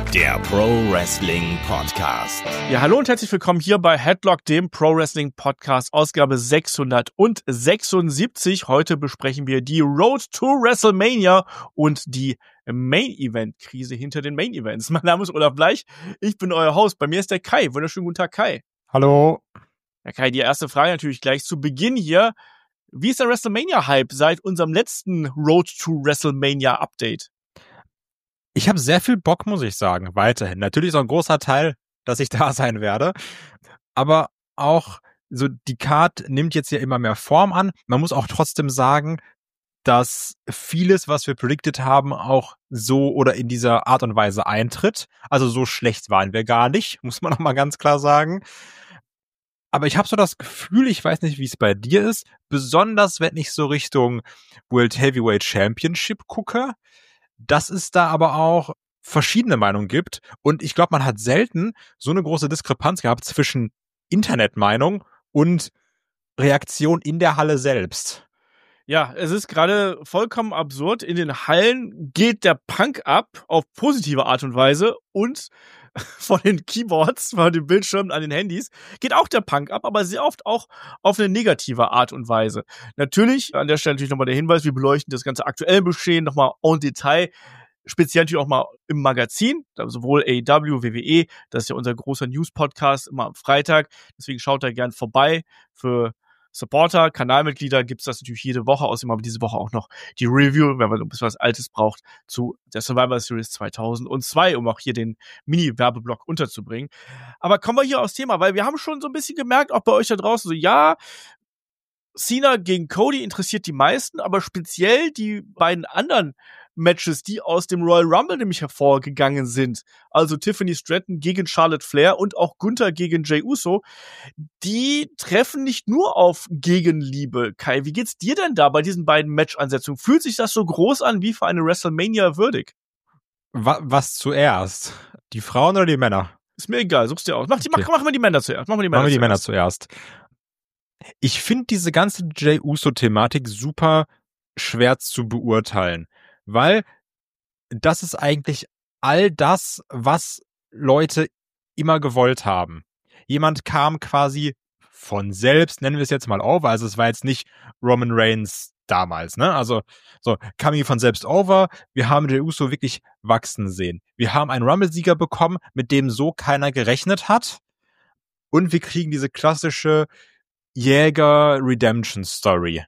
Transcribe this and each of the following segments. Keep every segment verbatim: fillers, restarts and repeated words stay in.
der Pro Wrestling Podcast. Ja, hallo und herzlich willkommen hier bei Headlock, dem Pro Wrestling Podcast, Ausgabe sechshundertsechsundsiebzig. Heute besprechen wir die Road to WrestleMania und die Main-Event-Krise hinter den Main-Events. Mein Name ist Olaf Bleich, ich bin euer Host. Bei mir ist der Kai. Wunderschönen guten Tag, Kai. Hallo. Ja, Kai, die erste Frage natürlich gleich zu Beginn hier. Wie ist der WrestleMania-Hype seit unserem letzten Road to WrestleMania-Update? Ich habe sehr viel Bock, muss ich sagen, weiterhin. Natürlich ist auch ein großer Teil, dass ich da sein werde. Aber auch so die Card nimmt jetzt ja immer mehr Form an. Man muss auch trotzdem sagen, dass vieles, was wir predicted haben, auch so oder in dieser Art und Weise eintritt. Also so schlecht waren wir gar nicht, muss man auch mal ganz klar sagen. Aber ich habe so das Gefühl, ich weiß nicht, wie es bei dir ist, besonders wenn ich so Richtung World Heavyweight Championship gucke, dass es da aber auch verschiedene Meinungen gibt. Und ich glaube, man hat selten so eine große Diskrepanz gehabt zwischen Internetmeinung und Reaktion in der Halle selbst. Ja, es ist gerade vollkommen absurd. In den Hallen geht der Punk ab auf positive Art und Weise und von den Keyboards, von den Bildschirmen an den Handys geht auch der Punk ab, aber sehr oft auch auf eine negative Art und Weise. Natürlich, an der Stelle natürlich nochmal der Hinweis, wir beleuchten das ganze aktuelle Geschehen nochmal en Detail, speziell natürlich auch mal im Magazin, sowohl A E W, W W E, das ist ja unser großer News-Podcast immer am Freitag, deswegen schaut da gern vorbei. Für Supporter, Kanalmitglieder gibt's das natürlich jede Woche, außerdem haben wir diese Woche auch noch die Review, wenn man so ein bisschen was Altes braucht, zu der Survivor Series zweitausendzwei, um auch hier den Mini-Werbeblock unterzubringen. Aber kommen wir hier aufs Thema, weil wir haben schon so ein bisschen gemerkt, auch bei euch da draußen, so ja, Cena gegen Cody interessiert die meisten, aber speziell die beiden anderen Matches, die aus dem Royal Rumble nämlich hervorgegangen sind, also Tiffany Stratton gegen Charlotte Flair und auch Gunther gegen Jey Uso, die treffen nicht nur auf Gegenliebe. Kai, wie geht's dir denn da bei diesen beiden Match-Ansetzungen? Fühlt sich das so groß an wie für eine WrestleMania würdig? Was, was zuerst? Die Frauen oder die Männer? Ist mir egal, such's dir aus. Mach, die, okay. mach, mach mal die Männer zuerst. Mach mal die Männer, Machen wir die zuerst. Männer zuerst. Ich finde diese ganze Jey Uso-Thematik super schwer zu beurteilen, weil das ist eigentlich all das, was Leute immer gewollt haben. Jemand kam quasi von selbst, nennen wir es jetzt mal over, also es war jetzt nicht Roman Reigns damals, ne? Also so kam hier von selbst over. Wir haben Jey Uso wirklich wachsen sehen. Wir haben einen Rumble-Sieger bekommen, mit dem so keiner gerechnet hat. Und wir kriegen diese klassische Jäger-Redemption-Story.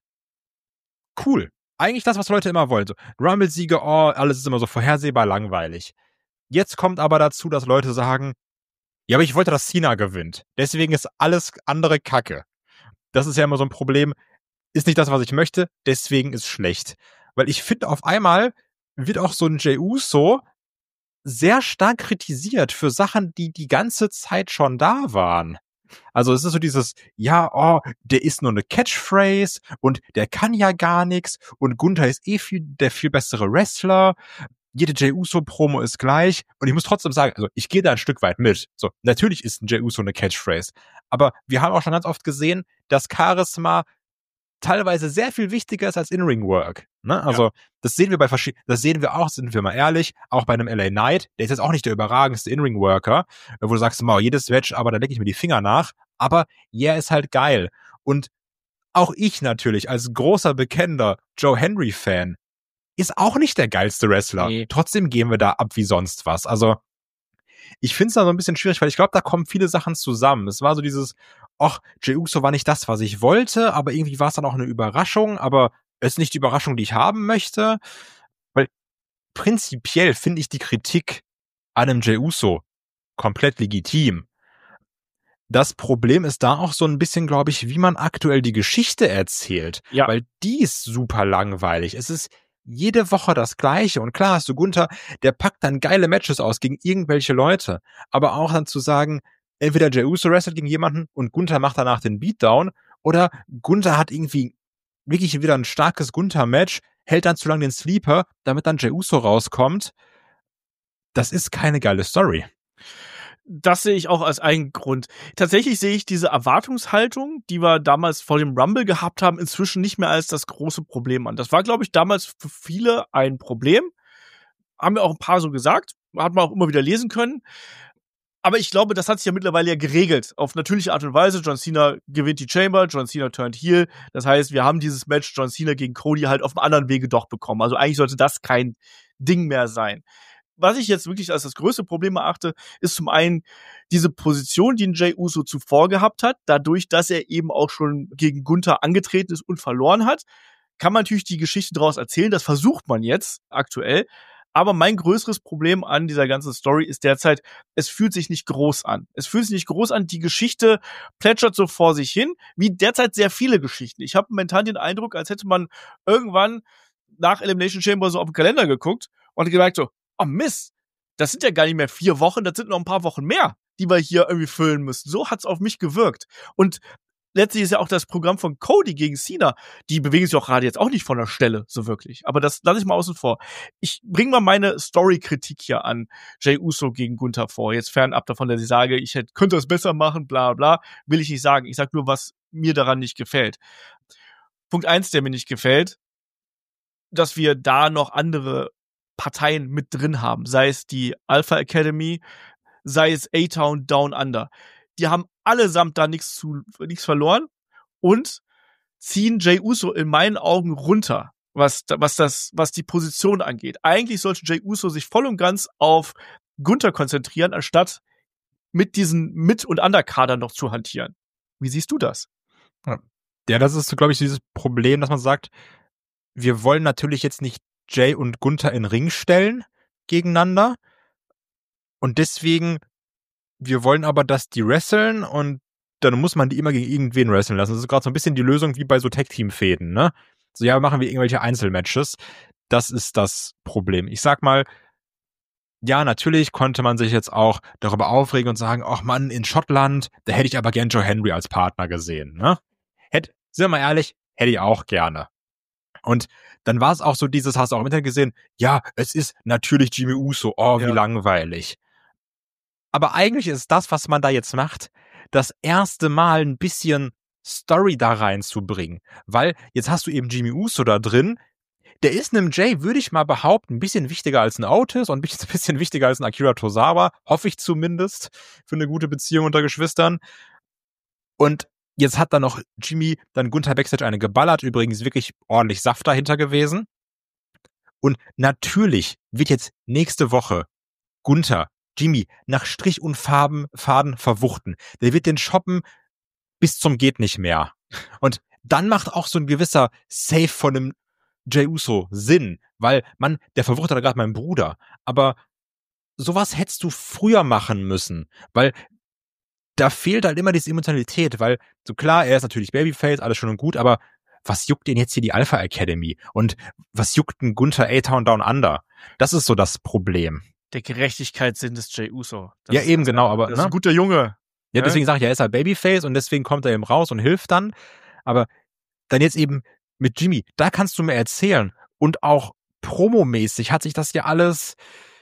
Cool. Eigentlich das, was Leute immer wollen. So, Rumble-Sieger, oh, alles ist immer so vorhersehbar langweilig. Jetzt kommt aber dazu, dass Leute sagen, ja, aber ich wollte, dass Cena gewinnt. Deswegen ist alles andere Kacke. Das ist ja immer so ein Problem. Ist nicht das, was ich möchte, deswegen ist schlecht. Weil ich finde, auf einmal wird auch so ein Jey Uso sehr stark kritisiert für Sachen, die die ganze Zeit schon da waren. Also es ist so dieses, ja, oh, der ist nur eine Catchphrase und der kann ja gar nichts und Gunther ist eh viel, der viel bessere Wrestler. Jede Jey Uso-Promo ist gleich und ich muss trotzdem sagen, also ich gehe da ein Stück weit mit. So, natürlich ist ein Jey Uso eine Catchphrase, aber wir haben auch schon ganz oft gesehen, dass Charisma teilweise sehr viel wichtiger ist als In-Ring-Work. Ne? Also ja. das sehen wir bei verschiedenen, das sehen wir auch, sind wir mal ehrlich, auch bei einem L A Knight, der ist jetzt auch nicht der überragendste In-Ring-Worker, wo du sagst, wow, jedes Match, aber da lecke ich mir die Finger nach, aber er ist halt geil. Und auch ich natürlich als großer, bekennender Joe Hendry-Fan ist auch nicht der geilste Wrestler. Nee. Trotzdem gehen wir da ab wie sonst was. Also ich finde es da so ein bisschen schwierig, weil ich glaube, da kommen viele Sachen zusammen. Es war so dieses, ach, Jey Uso war nicht das, was ich wollte, aber irgendwie war es dann auch eine Überraschung, aber es ist nicht die Überraschung, die ich haben möchte. Weil prinzipiell finde ich die Kritik an einem Jey Uso komplett legitim. Das Problem ist da auch so ein bisschen, glaube ich, wie man aktuell die Geschichte erzählt. Ja. Weil die ist super langweilig. Es ist jede Woche das Gleiche. Und klar hast du Gunther, der packt dann geile Matches aus gegen irgendwelche Leute. Aber auch dann zu sagen, entweder Jey Uso wrestelt gegen jemanden und Gunther macht danach den Beatdown oder Gunther hat irgendwie wirklich wieder ein starkes Gunther-Match, hält dann zu lange den Sleeper, damit dann Jey Uso rauskommt. Das ist keine geile Story. Das sehe ich auch als einen Grund. Tatsächlich sehe ich diese Erwartungshaltung, die wir damals vor dem Rumble gehabt haben, inzwischen nicht mehr als das große Problem an. Das war, glaube ich, damals für viele ein Problem. Haben wir auch ein paar so gesagt. hat man auch immer wieder lesen können. Aber ich glaube, das hat sich ja mittlerweile ja geregelt. Auf natürliche Art und Weise. John Cena gewinnt die Chamber, John Cena turned heel. Das heißt, wir haben dieses Match John Cena gegen Cody halt auf einem anderen Wege doch bekommen. Also eigentlich sollte das kein Ding mehr sein. Was ich jetzt wirklich als das größte Problem erachte, ist zum einen diese Position, die Jey Uso zuvor gehabt hat. Dadurch, dass er eben auch schon gegen Gunther angetreten ist und verloren hat, kann man natürlich die Geschichte daraus erzählen. Das versucht man jetzt aktuell. Aber mein größeres Problem an dieser ganzen Story ist derzeit, es fühlt sich nicht groß an. Es fühlt sich nicht groß an. Die Geschichte plätschert so vor sich hin, wie derzeit sehr viele Geschichten. Ich habe momentan den Eindruck, als hätte man irgendwann nach Elimination Chamber so auf den Kalender geguckt und gemerkt so, oh Mist, das sind ja gar nicht mehr vier Wochen, das sind noch ein paar Wochen mehr, die wir hier irgendwie füllen müssen. So hat's auf mich gewirkt. Und letztlich ist ja auch das Programm von Cody gegen Cena, die bewegen sich auch gerade jetzt auch nicht von der Stelle, so wirklich. Aber das lasse ich mal außen vor. Ich bringe mal meine Story-Kritik hier an Jey Uso gegen Gunther vor. Jetzt fernab davon, dass ich sage, ich hätte, könnte das besser machen, bla bla, will ich nicht sagen. Ich sag nur, was mir daran nicht gefällt. Punkt eins, der mir nicht gefällt, dass wir da noch andere Parteien mit drin haben. Sei es die Alpha Academy, sei es A-Town Down Under. Die haben allesamt da nichts zu, nichts verloren und ziehen Jey Uso in meinen Augen runter, was, was das, was die Position angeht. Eigentlich sollte Jey Uso sich voll und ganz auf Gunther konzentrieren, anstatt mit diesen Mit- und Underkadern noch zu hantieren. Wie siehst du das? Ja, das ist, glaube ich, dieses Problem, dass man sagt, wir wollen natürlich jetzt nicht Jey und Gunther in den Ring stellen gegeneinander und deswegen wir wollen aber, dass die wresteln und dann muss man die immer gegen irgendwen wresteln lassen. Das ist gerade so ein bisschen die Lösung wie bei so Tag-Team-Fäden, ne? So, ja, machen wir irgendwelche Einzelmatches. Das ist das Problem. Ich sag mal, ja, natürlich konnte man sich jetzt auch darüber aufregen und sagen, ach Mann, in Schottland, da hätte ich aber gern Joe Henry als Partner gesehen, ne? Hätte, sind wir mal ehrlich, hätte ich auch gerne. Und dann war es auch so dieses, hast du auch im Internet gesehen, ja, es ist natürlich Jimmy Uso, oh, wie ja. langweilig. Aber eigentlich ist das, was man da jetzt macht, das erste Mal ein bisschen Story da reinzubringen. Weil jetzt hast du eben Jimmy Uso da drin. Der ist einem Jey, würde ich mal behaupten, ein bisschen wichtiger als ein Otis und ein bisschen, ein bisschen wichtiger als ein Akira Tozawa. Hoffe ich zumindest für eine gute Beziehung unter Geschwistern. Und jetzt hat dann noch Jimmy dann Gunther Backstage eine geballert. Übrigens wirklich ordentlich Saft dahinter gewesen. Und natürlich wird jetzt nächste Woche Gunther Jimmy nach Strich und Farben, Faden verwuchten. Der wird den shoppen bis zum geht nicht mehr. Und dann macht auch so ein gewisser Save von einem Jey Uso Sinn, weil man, der verwuchtet gerade meinen Bruder. Aber sowas hättest du früher machen müssen, weil da fehlt halt immer diese Emotionalität, weil so klar, er ist natürlich Babyface, alles schön und gut, aber was juckt denn jetzt hier die Alpha Academy? Und was juckt ein Gunther A-Town Down Under? Das ist so das Problem. Der Gerechtigkeitssinn des Jey Uso. Das ja, ist, eben, genau. Aber das ist ein guter Junge. Ja, deswegen sage ich, er ist halt Babyface und deswegen kommt er eben raus und hilft dann. Aber dann jetzt eben mit Jimmy, da kannst du mir erzählen. Und auch promomäßig hat sich das ja alles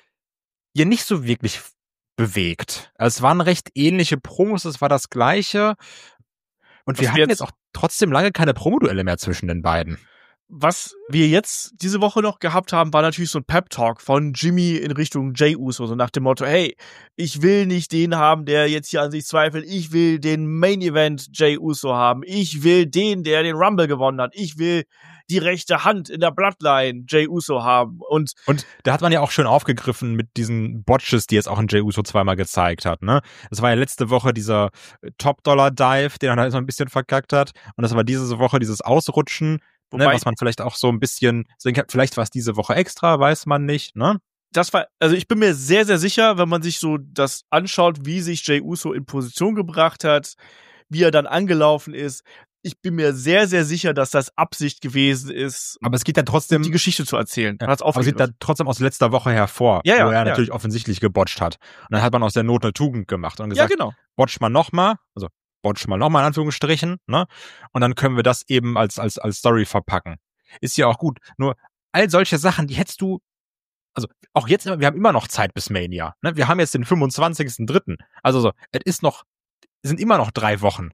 ja nicht so wirklich bewegt. Also es waren recht ähnliche Promos, es war das Gleiche. Und Was wir hatten jetzt, jetzt auch trotzdem lange keine Promoduelle mehr zwischen den beiden. Was wir jetzt diese Woche noch gehabt haben, war natürlich so ein Pep-Talk von Jimmy in Richtung Jey Uso, so nach dem Motto, hey, ich will nicht den haben, der jetzt hier an sich zweifelt, ich will den Main-Event Jey Uso haben, ich will den, der den Rumble gewonnen hat, ich will die rechte Hand in der Bloodline Jey Uso haben. Und, und da hat man ja auch schön aufgegriffen mit diesen Botches, die jetzt auch in Jey Uso zweimal gezeigt hat, ne? Das war ja letzte Woche dieser Top-Dollar-Dive, den er halt so ein bisschen verkackt hat, und das war diese Woche dieses Ausrutschen, Ne, was man vielleicht auch so ein bisschen, vielleicht war es diese Woche extra, weiß man nicht, ne? Das war, also ich bin mir sehr, sehr sicher, wenn man sich so das anschaut, wie sich Jey Uso in Position gebracht hat, wie er dann angelaufen ist. Ich bin mir sehr, sehr sicher, dass das Absicht gewesen ist. Aber es geht dann trotzdem, die Geschichte zu erzählen. Ja, aber es geht dann trotzdem aus letzter Woche hervor, ja, ja, wo er ja. natürlich offensichtlich gebotcht hat. Und dann hat man aus der Not eine Tugend gemacht und gesagt, ja, genau. botch mal nochmal, also botch mal nochmal in Anführungsstrichen, ne? Und dann können wir das eben als, als, als Story verpacken. Ist ja auch gut. Nur all solche Sachen, die hättest du, also auch jetzt, wir haben immer noch Zeit bis Mania. Ne? Wir haben jetzt den fünfundzwanzigsten dritten Also so, es ist noch, es sind immer noch drei Wochen.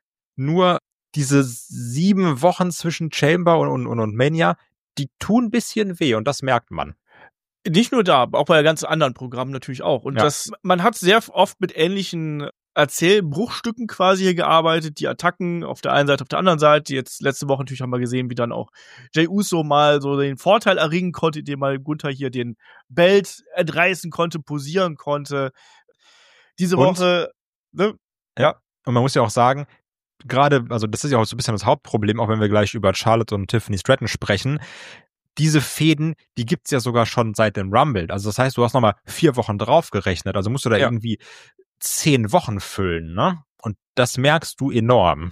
Nur diese sieben Wochen zwischen Chamber und, und, und Mania, die tun ein bisschen weh und das merkt man. Nicht nur da, auch bei ganz anderen Programmen natürlich auch. Und Ja. das, man hat sehr oft mit ähnlichen Erzählbruchstücken quasi hier gearbeitet, die Attacken auf der einen Seite, auf der anderen Seite. Jetzt letzte Woche natürlich haben wir gesehen, wie dann auch Jey Uso mal so den Vorteil erringen konnte, indem mal Gunther hier den Belt entreißen konnte, posieren konnte. Diese Und? Woche, ne? Ja. Und man muss ja auch sagen, gerade, also das ist ja auch so ein bisschen das Hauptproblem, auch wenn wir gleich über Charlotte und Tiffany Stratton sprechen. Diese Fäden, die gibt's ja sogar schon seit dem Rumble. Also das heißt, du hast nochmal vier Wochen draufgerechnet. Also musst du da Ja. irgendwie zehn Wochen füllen, ne? Und das merkst du enorm.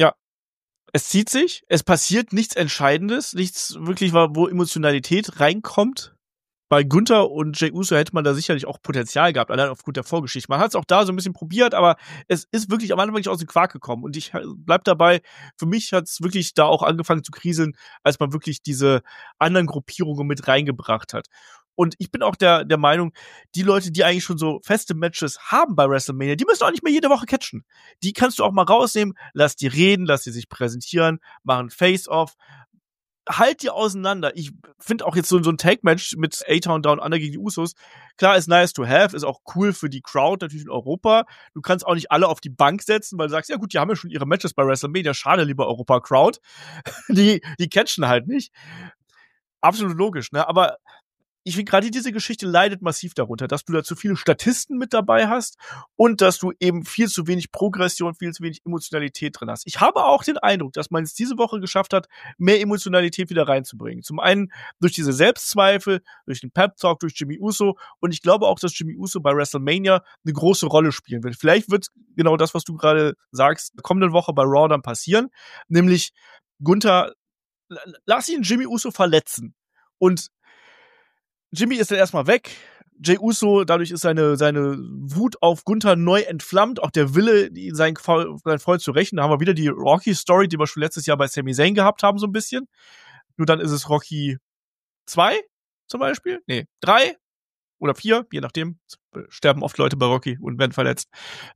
Es zieht sich, es passiert nichts Entscheidendes, nichts wirklich, wo Emotionalität reinkommt. Bei Gunther und Jey Uso hätte man da sicherlich auch Potenzial gehabt, allein aufgrund der Vorgeschichte. Man hat es auch da so ein bisschen probiert, aber es ist wirklich am Anfang wirklich aus dem Quark gekommen. Und ich bleib dabei, für mich hat es wirklich da auch angefangen zu kriseln, als man wirklich diese anderen Gruppierungen mit reingebracht hat. Und ich bin auch der, der Meinung, die Leute, die eigentlich schon so feste Matches haben bei WrestleMania, die müssen auch nicht mehr jede Woche catchen. Die kannst du auch mal rausnehmen, lass die reden, lass die sich präsentieren, machen Face-Off. Halt die auseinander. Ich finde auch jetzt so, so ein Tag-Match mit A-Town Down Under gegen die Usos, klar, ist nice to have, ist auch cool für die Crowd natürlich in Europa. Du kannst auch nicht alle auf die Bank setzen, weil du sagst, ja gut, die haben ja schon ihre Matches bei WrestleMania, schade, lieber Europa-Crowd. Die, die catchen halt nicht. Absolut logisch, ne? Aber ich finde, gerade diese Geschichte leidet massiv darunter, dass du da zu viele Statisten mit dabei hast und dass du eben viel zu wenig Progression, viel zu wenig Emotionalität drin hast. Ich habe auch den Eindruck, dass man es diese Woche geschafft hat, mehr Emotionalität wieder reinzubringen. Zum einen durch diese Selbstzweifel, durch den Pep-Talk, durch Jimmy Uso, und ich glaube auch, dass Jimmy Uso bei WrestleMania eine große Rolle spielen wird. Vielleicht wird genau das, was du gerade sagst, kommende Woche bei Raw dann passieren, nämlich Gunther, lass ihn Jimmy Uso verletzen. Und Jimmy ist dann erstmal weg. Jey Uso, dadurch ist seine, seine Wut auf Gunther neu entflammt. Auch der Wille, seinen, seinen Freund zu rächen. Da haben wir wieder die Rocky-Story, die wir schon letztes Jahr bei Sami Zayn gehabt haben, so ein bisschen. Nur dann ist es Rocky zwei zum Beispiel. Nee, drei oder vier, je nachdem. Sterben oft Leute bei Rocky und werden verletzt.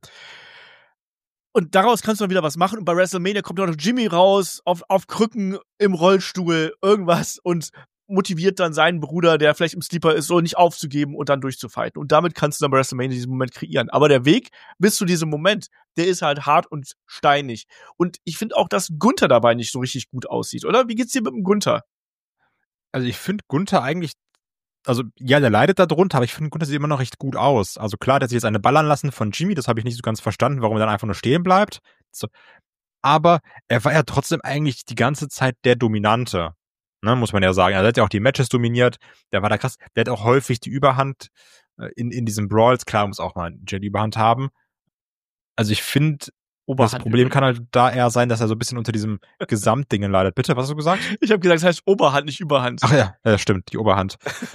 Und daraus kannst du dann wieder was machen. Und bei WrestleMania kommt dann noch Jimmy raus, auf, auf Krücken, im Rollstuhl, irgendwas, und motiviert dann seinen Bruder, der vielleicht im Sleeper ist, so nicht aufzugeben und dann durchzufighten. Und damit kannst du dann bei WrestleMania diesen Moment kreieren. Aber der Weg bis zu diesem Moment, der ist halt hart und steinig. Und ich finde auch, dass Gunther dabei nicht so richtig gut aussieht, oder? Wie geht's dir mit dem Gunther? Also ich finde Gunther eigentlich, also ja, der leidet da drunter, aber ich finde, Gunther sieht immer noch recht gut aus. Also klar, der hat sich jetzt eine ballern lassen von Jimmy, das habe ich nicht so ganz verstanden, warum er dann einfach nur stehen bleibt. So. Aber er war ja trotzdem eigentlich die ganze Zeit der Dominante. Ne, muss man ja sagen. Er hat ja auch die Matches dominiert. Der war da krass. Der hat auch häufig die Überhand in, in diesen Brawls. Klar, muss auch mal Jay die Überhand haben. Also ich finde, das Problem kann halt da eher sein, dass er so ein bisschen unter diesem Gesamtdingen leidet. Bitte, was hast du gesagt? Ich habe gesagt, es heißt Oberhand, nicht Überhand. Ach ja, ja, stimmt, die Oberhand.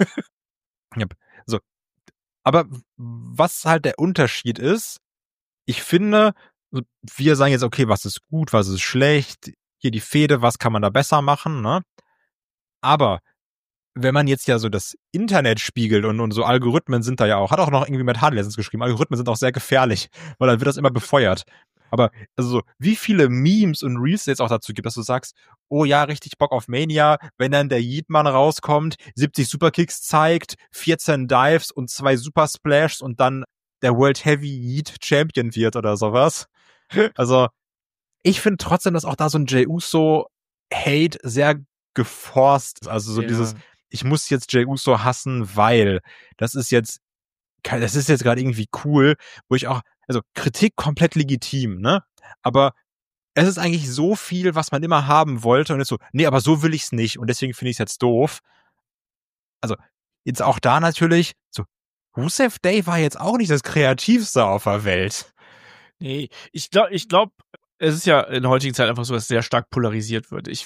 Ja, so. Aber was halt der Unterschied ist, ich finde, wir sagen jetzt, okay, was ist gut, was ist schlecht, hier die Fehde, was kann man da besser machen, ne? Aber wenn man jetzt ja so das Internet spiegelt und, und so Algorithmen sind da ja auch, hat auch noch irgendwie Matt Hardy letztens geschrieben, Algorithmen sind auch sehr gefährlich, weil dann wird das immer befeuert. Aber also so, wie viele Memes und Reels jetzt auch dazu gibt, dass du sagst, oh ja, richtig Bock auf Mania, wenn dann der Yeetman rauskommt, siebzig Superkicks zeigt, vierzehn Dives und zwei Super Splashs und dann der World Heavy Yeet Champion wird oder sowas. Also ich finde trotzdem, dass auch da so ein Jey Uso Hate sehr geforst, also so ja. Dieses, ich muss jetzt Jey Uso hassen, weil das ist jetzt, das ist jetzt gerade irgendwie cool, wo ich auch, also Kritik komplett legitim, ne? Aber es ist eigentlich so viel, was man immer haben wollte und jetzt so, nee, aber so will ich's nicht und deswegen finde ich es jetzt doof. Also jetzt auch da natürlich, so Rusev Day war jetzt auch nicht das Kreativste auf der Welt. Nee, ich glaube, ich glaube, es ist ja in der heutigen Zeit einfach so, dass sehr stark polarisiert wird. Ich,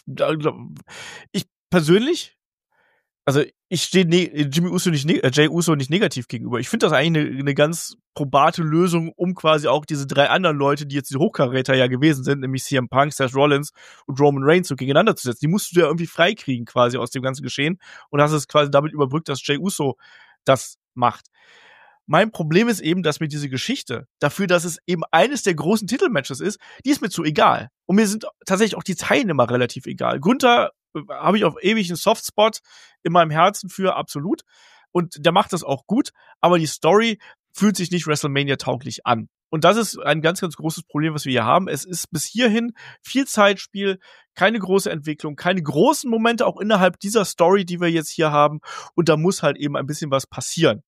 ich persönlich, also ich stehe ne- Jimmy Uso nicht, ne- Jey Uso nicht negativ gegenüber. Ich finde das eigentlich eine, eine ganz probate Lösung, um quasi auch diese drei anderen Leute, die jetzt die Hochkaräter ja gewesen sind, nämlich C M Punk, Seth Rollins und Roman Reigns, so gegeneinander zu setzen. Die musst du ja irgendwie freikriegen quasi aus dem ganzen Geschehen und hast es quasi damit überbrückt, dass Jey Uso das macht. Mein Problem ist eben, dass mir diese Geschichte dafür, dass es eben eines der großen Titelmatches ist, die ist mir zu egal. Und mir sind tatsächlich auch die Teilnehmer relativ egal. Gunther äh, habe ich auf ewig einen Softspot in meinem Herzen für, absolut. und der macht das auch gut, aber die Story fühlt sich nicht WrestleMania-tauglich an. Und das ist ein ganz, ganz großes Problem, was wir hier haben. Es ist bis hierhin viel Zeitspiel, keine große Entwicklung, keine großen Momente auch innerhalb dieser Story, die wir jetzt hier haben. Und da muss halt eben ein bisschen was passieren.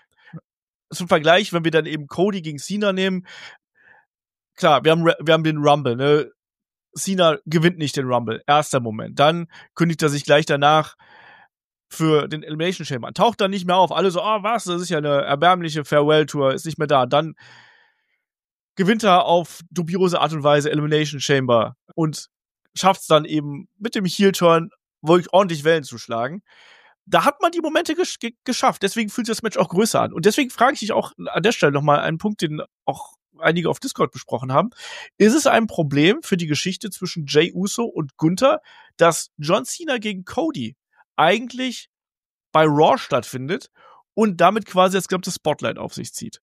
Zum Vergleich, wenn wir dann eben Cody gegen Cena nehmen, klar, wir haben, wir haben den Rumble, ne? Cena gewinnt nicht den Rumble, erster Moment. Dann kündigt er sich gleich danach für den Elimination Chamber an. Taucht dann nicht mehr auf. Alle so, oh was, das ist ja eine erbärmliche Farewell-Tour, ist nicht mehr da. Dann gewinnt er auf dubiose Art und Weise Elimination Chamber und schafft es dann eben mit dem Heel-Turn wirklich ordentlich Wellen zu schlagen. Da hat man die Momente gesch- ge- geschafft. Deswegen fühlt sich das Match auch größer an. Und deswegen frage ich dich auch an der Stelle nochmal einen Punkt, den auch einige auf Discord besprochen haben. Ist es ein Problem für die Geschichte zwischen Jey Uso und Gunther, dass John Cena gegen Cody eigentlich bei Raw stattfindet und damit quasi das gesamte Spotlight auf sich zieht?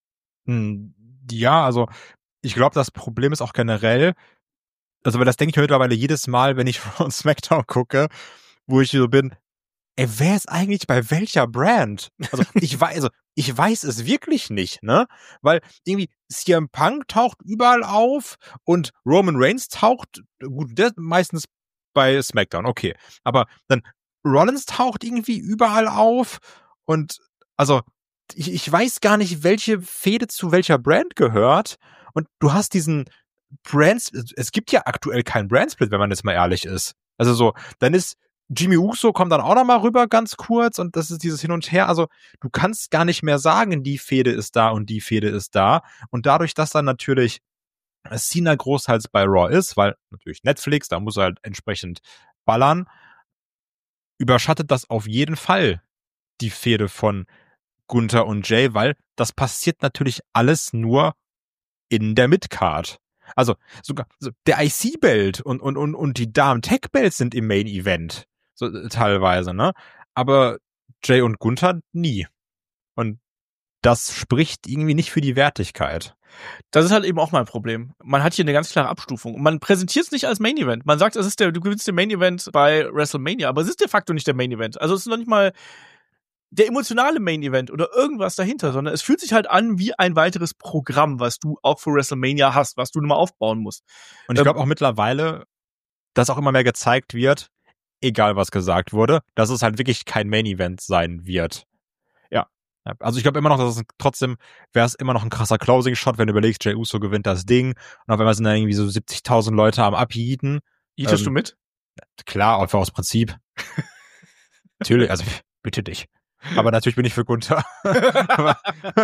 Hm, ja, also ich glaube, das Problem ist auch generell, also weil das denke ich mir mittlerweile jedes Mal, wenn ich Raw und SmackDown gucke, wo ich so bin, ey, wer ist eigentlich bei welcher Brand? Also ich weiß, also ich weiß es wirklich nicht, ne? Weil irgendwie C M Punk taucht überall auf und Roman Reigns taucht, gut, der meistens bei SmackDown, okay. Aber dann Rollins taucht irgendwie überall auf und also ich, ich weiß gar nicht, welche Fehde zu welcher Brand gehört. Und du hast diesen Brands, es gibt ja aktuell keinen Brandsplit, wenn man jetzt mal ehrlich ist. Also so, dann ist Jimmy Uso kommt dann auch noch mal rüber ganz kurz und das ist dieses Hin und Her. Also du kannst gar nicht mehr sagen, die Fehde ist da und die Fehde ist da. Und dadurch, dass dann natürlich Cena großteils bei Raw ist, weil natürlich Netflix, da muss er halt entsprechend ballern, überschattet das auf jeden Fall die Fehde von Gunther und Jay, weil das passiert natürlich alles nur in der Midcard. Also sogar so der I C-Belt und, und, und, und die Damen-Tech-Belts sind im Main-Event. So teilweise, ne? Aber Jay und Gunther nie. Und das spricht irgendwie nicht für die Wertigkeit. Das ist halt eben auch mein Problem. Man hat hier eine ganz klare Abstufung. Und man präsentiert es nicht als Main Event. Man sagt, es ist der, du gewinnst den Main Event bei WrestleMania, aber es ist de facto nicht der Main Event. Also es ist noch nicht mal der emotionale Main Event oder irgendwas dahinter, sondern es fühlt sich halt an wie ein weiteres Programm, was du auch für WrestleMania hast, was du nur mal aufbauen musst. Und ich glaube auch mittlerweile, dass auch immer mehr gezeigt wird, egal was gesagt wurde, dass es halt wirklich kein Main Event sein wird. Ja. Also ich glaube immer noch, dass es trotzdem, wäre es immer noch ein krasser Closing-Shot, wenn du überlegst, Jey Uso gewinnt das Ding und auf einmal sind da irgendwie so siebzigtausend Leute am Abhieten. Jietest ähm, du mit? Klar, einfach aus Prinzip. Natürlich, also bitte dich. Aber natürlich bin ich für Gunther. aber,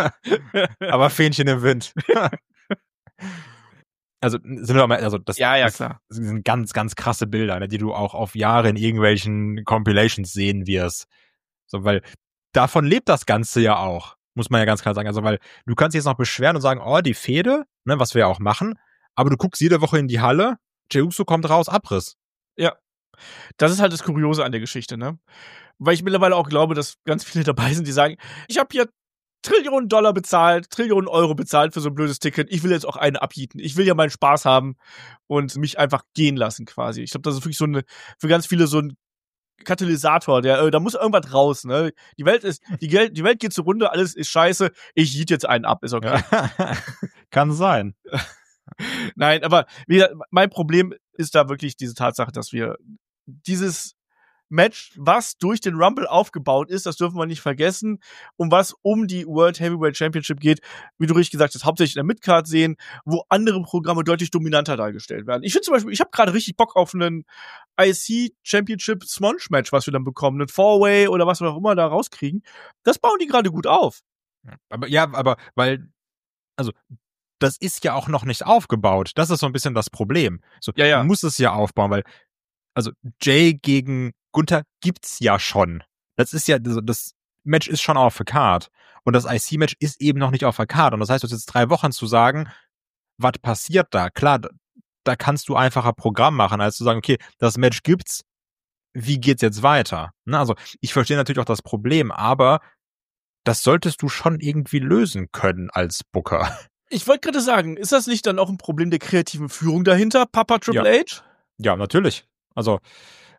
aber Fähnchen im Wind. Also sind wir mal, also das, ja, ja, das klar. sind ganz, ganz krasse Bilder, ne, die du auch auf Jahre in irgendwelchen Compilations sehen wirst. So, weil davon lebt das Ganze ja auch, muss man ja ganz klar sagen. Also, weil du kannst dich jetzt noch beschweren und sagen, oh, die Fehde, ne, was wir ja auch machen, aber du guckst jede Woche in die Halle, Jey Uso kommt raus, Abriss. Ja. Das ist halt das Kuriose an der Geschichte, ne? Weil ich mittlerweile auch glaube, dass ganz viele dabei sind, die sagen, ich habe hier Trillionen Dollar bezahlt, Trillionen Euro bezahlt für so ein blödes Ticket. Ich will jetzt auch einen abhieten. Ich will ja meinen Spaß haben und mich einfach gehen lassen quasi. Ich glaube, das ist wirklich so eine, für ganz viele so ein Katalysator, der, äh, da muss irgendwas raus, ne? Die Welt ist, die, Gel- die Welt geht zur Runde, alles ist scheiße. Ich hiet jetzt einen ab, ist okay. Ja. Kann sein. Nein, aber wie gesagt, mein Problem ist da wirklich diese Tatsache, dass wir dieses Match, was durch den Rumble aufgebaut ist, das dürfen wir nicht vergessen, um was um die World Heavyweight Championship geht, wie du richtig gesagt hast, hauptsächlich in der Midcard sehen, wo andere Programme deutlich dominanter dargestellt werden. Ich finde zum Beispiel, ich habe gerade richtig Bock auf einen I C Championship Smonge Match, was wir dann bekommen, einen Four-Way oder was wir auch immer da rauskriegen. Das bauen die gerade gut auf. Aber ja, aber weil, also das ist ja auch noch nicht aufgebaut. Das ist so ein bisschen das Problem. So, ja, ja. Du musst es ja aufbauen, weil also Jay gegen Gunther gibt's ja schon. Das ist ja, das Match ist schon auf der Card. Und das I C-Match ist eben noch nicht auf der Card. Und das heißt, du hast jetzt drei Wochen zu sagen, was passiert da? Klar, da kannst du einfacher Programm machen, als zu sagen, okay, das Match gibt's, wie geht's jetzt weiter? Also, ich verstehe natürlich auch das Problem, aber das solltest du schon irgendwie lösen können als Booker. Ich wollte gerade sagen, ist das nicht dann auch ein Problem der kreativen Führung dahinter, Papa Triple ja. H? Ja, natürlich. Also, ähm,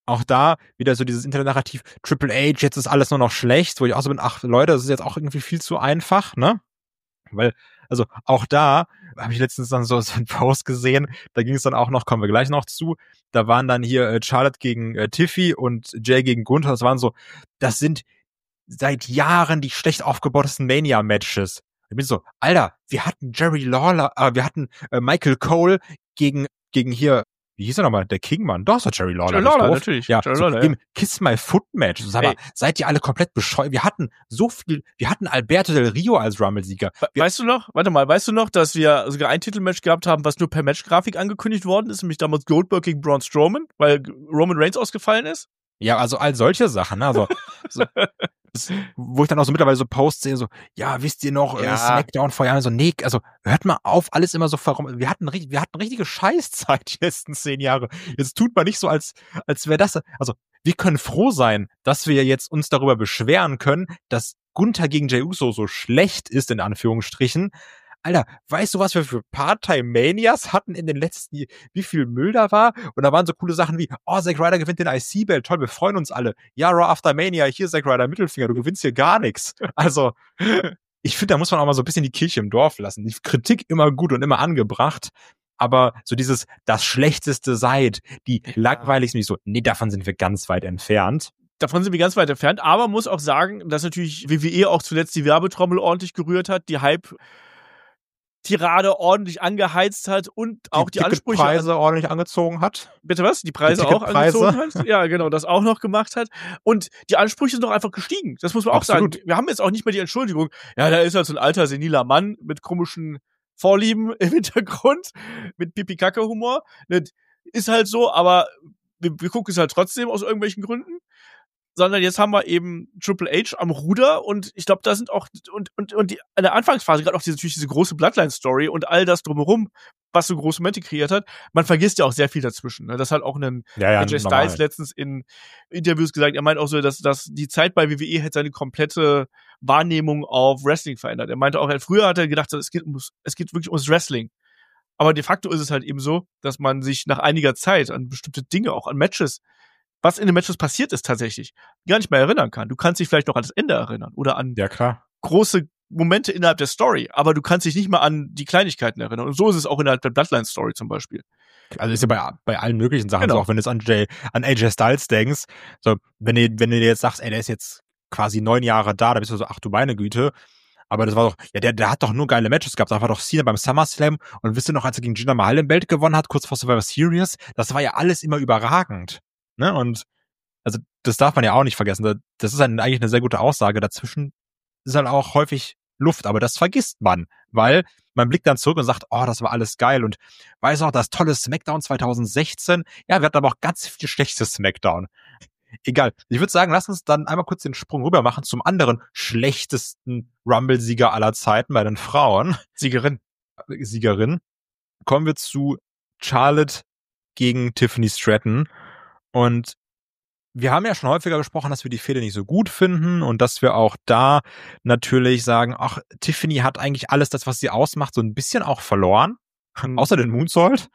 auch da wieder so dieses Internet-Narrativ, Triple H, jetzt ist alles nur noch schlecht, wo ich auch so bin, ach Leute, das ist jetzt auch irgendwie viel zu einfach, ne? Weil, also auch da habe ich letztens dann so, so einen Post gesehen, da ging es dann auch noch, kommen wir gleich noch zu, da waren dann hier äh, Charlotte gegen äh, Tiffy und Jay gegen Gunther, das waren so, das sind seit Jahren die schlecht aufgebautesten Mania-Matches. Ich bin so, Alter, wir hatten Jerry Lawler, äh, wir hatten äh, Michael Cole gegen gegen hier, wie hieß er nochmal, der King-Mann? Doch, ist doch Jerry Lawler. Jerry Lawler, natürlich. Ja, Jerry so Lawler, im ja. Kiss My Foot Match. Sag mal, seid ihr alle komplett bescheuert? Wir hatten so viel, wir hatten Alberto Del Rio als Rumble-Sieger. We- Weißt du noch, warte mal, weißt du noch, dass wir sogar ein Titelmatch gehabt haben, was nur per Matchgrafik angekündigt worden ist, nämlich damals Goldberg gegen Braun Strowman, weil Roman Reigns ausgefallen ist? Ja, also all solche Sachen, ne? Also, so, das, wo ich dann auch so mittlerweile so Posts sehe, so, ja, wisst ihr noch, Ja. äh, Smackdown vor Jahren, so, nee, also, hört mal auf, alles immer so verrum. Wir hatten, ri- wir hatten richtige Scheißzeit die letzten zehn Jahre. Jetzt tut man nicht so, als, als wäre das, also, wir können froh sein, dass wir jetzt uns darüber beschweren können, dass Gunther gegen Jey Uso so schlecht ist, in Anführungsstrichen. Alter, weißt du, was wir für Part-Time-Manias hatten in den letzten, wie viel Müll da war? Und da waren so coole Sachen wie, oh, Zack Ryder gewinnt den I C-Belt, toll, wir freuen uns alle. Ja, Raw After Mania, hier Zack Ryder Mittelfinger, du gewinnst hier gar nichts. Also, ich finde, da muss man auch mal so ein bisschen die Kirche im Dorf lassen. Die Kritik immer gut und immer angebracht, aber so dieses, das Schlechteste seid, die langweiligsten, nicht so, nee, davon sind wir ganz weit entfernt. Davon sind wir ganz weit entfernt, aber muss auch sagen, dass natürlich W W E auch zuletzt die Werbetrommel ordentlich gerührt hat, die Hype Tirade ordentlich angeheizt hat und auch die, die Ansprüche Preise ordentlich angezogen hat. Bitte was? Die Preise die auch angezogen hat? Ja, genau, das auch noch gemacht hat. Und die Ansprüche sind doch einfach gestiegen. Das muss man auch Absolut. sagen. Wir haben jetzt auch nicht mehr die Entschuldigung, ja, da ist halt so ein alter, seniler Mann mit komischen Vorlieben im Hintergrund, mit Pipi-Kacke-Humor. Ist halt so, aber wir, wir gucken es halt trotzdem aus irgendwelchen Gründen. Sondern jetzt haben wir eben Triple H am Ruder und ich glaube, da sind auch und und und die, in der Anfangsphase gerade auch diese, natürlich diese große Bloodline-Story und all das drumherum, was so große Momente kreiert hat. Man vergisst ja auch sehr viel dazwischen. Ne? Das hat auch ein ja, ja, A J Styles letztens in Interviews gesagt. Er meint auch so, dass dass die Zeit bei W W E hätte seine komplette Wahrnehmung auf Wrestling verändert. Er meinte auch, früher hat er gedacht, es geht ums, es geht wirklich ums Wrestling. Aber de facto ist es halt eben so, dass man sich nach einiger Zeit an bestimmte Dinge, auch an Matches, was in den Matches passiert ist tatsächlich, gar nicht mehr erinnern kann. Du kannst dich vielleicht noch an das Ende erinnern oder an ja, klar. große Momente innerhalb der Story, aber du kannst dich nicht mal an die Kleinigkeiten erinnern. Und so ist es auch innerhalb der Bloodline-Story zum Beispiel. Also ist ja bei, bei allen möglichen Sachen Genau. so, auch wenn du jetzt an, Jay, an A J Styles denkst, so, wenn du, wenn du dir jetzt sagst, ey, der ist jetzt quasi neun Jahre da, da bist du so, ach du meine Güte, aber das war doch, ja, der, der hat doch nur geile Matches gehabt, da war doch Cena beim SummerSlam und wisst ihr noch, als er gegen Jinder Mahal im Belt gewonnen hat, kurz vor Survivor Series, das war ja alles immer überragend, ne, und also das darf man ja auch nicht vergessen. Das ist halt eigentlich eine sehr gute Aussage. Dazwischen ist halt auch häufig Luft, aber das vergisst man, weil man blickt dann zurück und sagt, oh, das war alles geil und weiß auch, das tolle Smackdown zwanzig sechzehn. Ja, wir hatten aber auch ganz viel schlechtes Smackdown. Egal. Ich würde sagen, lass uns dann einmal kurz den Sprung rüber machen zum anderen schlechtesten Rumble-Sieger aller Zeiten bei den Frauen. Siegerin. Siegerin. Kommen wir zu Charlotte gegen Tiffany Stratton und wir haben ja schon häufiger gesprochen, dass wir die Fehde nicht so gut finden und dass wir auch da natürlich sagen, ach, Tiffany hat eigentlich alles das, was sie ausmacht, so ein bisschen auch verloren, mhm. außer den Moonsault.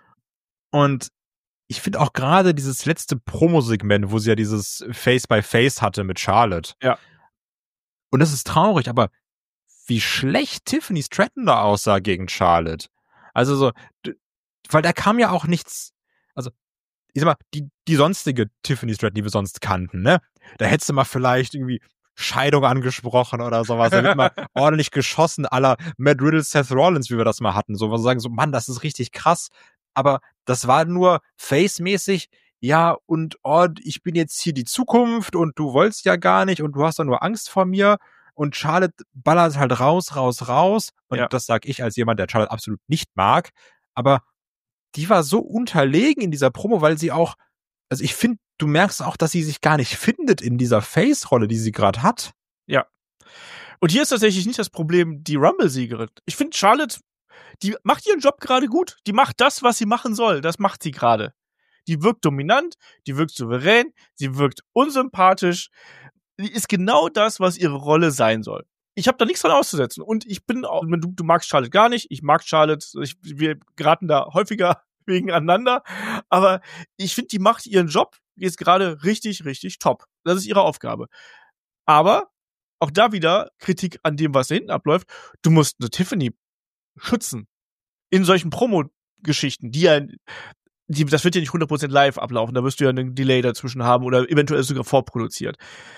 Und ich finde auch gerade dieses letzte Promo-Segment, wo sie ja dieses Face-by-Face hatte mit Charlotte. Ja. Und das ist traurig, aber wie schlecht Tiffany Stratton da aussah gegen Charlotte. Also so, weil da kam ja auch nichts, also ich sag mal, die, die sonstige Tiffany Stratton, die wir sonst kannten, ne? Da hättest du mal vielleicht irgendwie Scheidung angesprochen oder sowas. Da wird mal ordentlich geschossen, à la Matt Riddle, Seth Rollins, wie wir das mal hatten. So, wo sie sagen so, Mann, das ist richtig krass. Aber das war nur face-mäßig, ja, und oh, ich bin jetzt hier die Zukunft und du wolltest ja gar nicht und du hast doch nur Angst vor mir. Und Charlotte ballert halt raus, raus, raus. Und ja. Das sag ich als jemand, der Charlotte absolut nicht mag. Aber die war so unterlegen in dieser Promo, weil sie auch, also ich finde, du merkst auch, dass sie sich gar nicht findet in dieser Face-Rolle, die sie gerade hat. Ja. Und hier ist tatsächlich nicht das Problem die Rumble-Siegerin. Ich finde, Charlotte, die macht ihren Job gerade gut. Die macht das, was sie machen soll. Das macht sie gerade. Die wirkt dominant, die wirkt souverän, sie wirkt unsympathisch. Die ist genau das, was ihre Rolle sein soll. Ich habe da nichts dran auszusetzen. Und ich bin auch, du, du magst Charlotte gar nicht, ich mag Charlotte, ich, wir geraten da häufiger gegeneinander. Aber ich finde, die macht ihren Job jetzt gerade richtig, richtig top. Das ist ihre Aufgabe. Aber auch da wieder Kritik an dem, was da hinten abläuft. Du musst eine Tiffany schützen. In solchen Promo-Geschichten, die ja, die, das wird ja nicht hundert Prozent live ablaufen. Da wirst du ja einen Delay dazwischen haben oder eventuell sogar vorproduziert.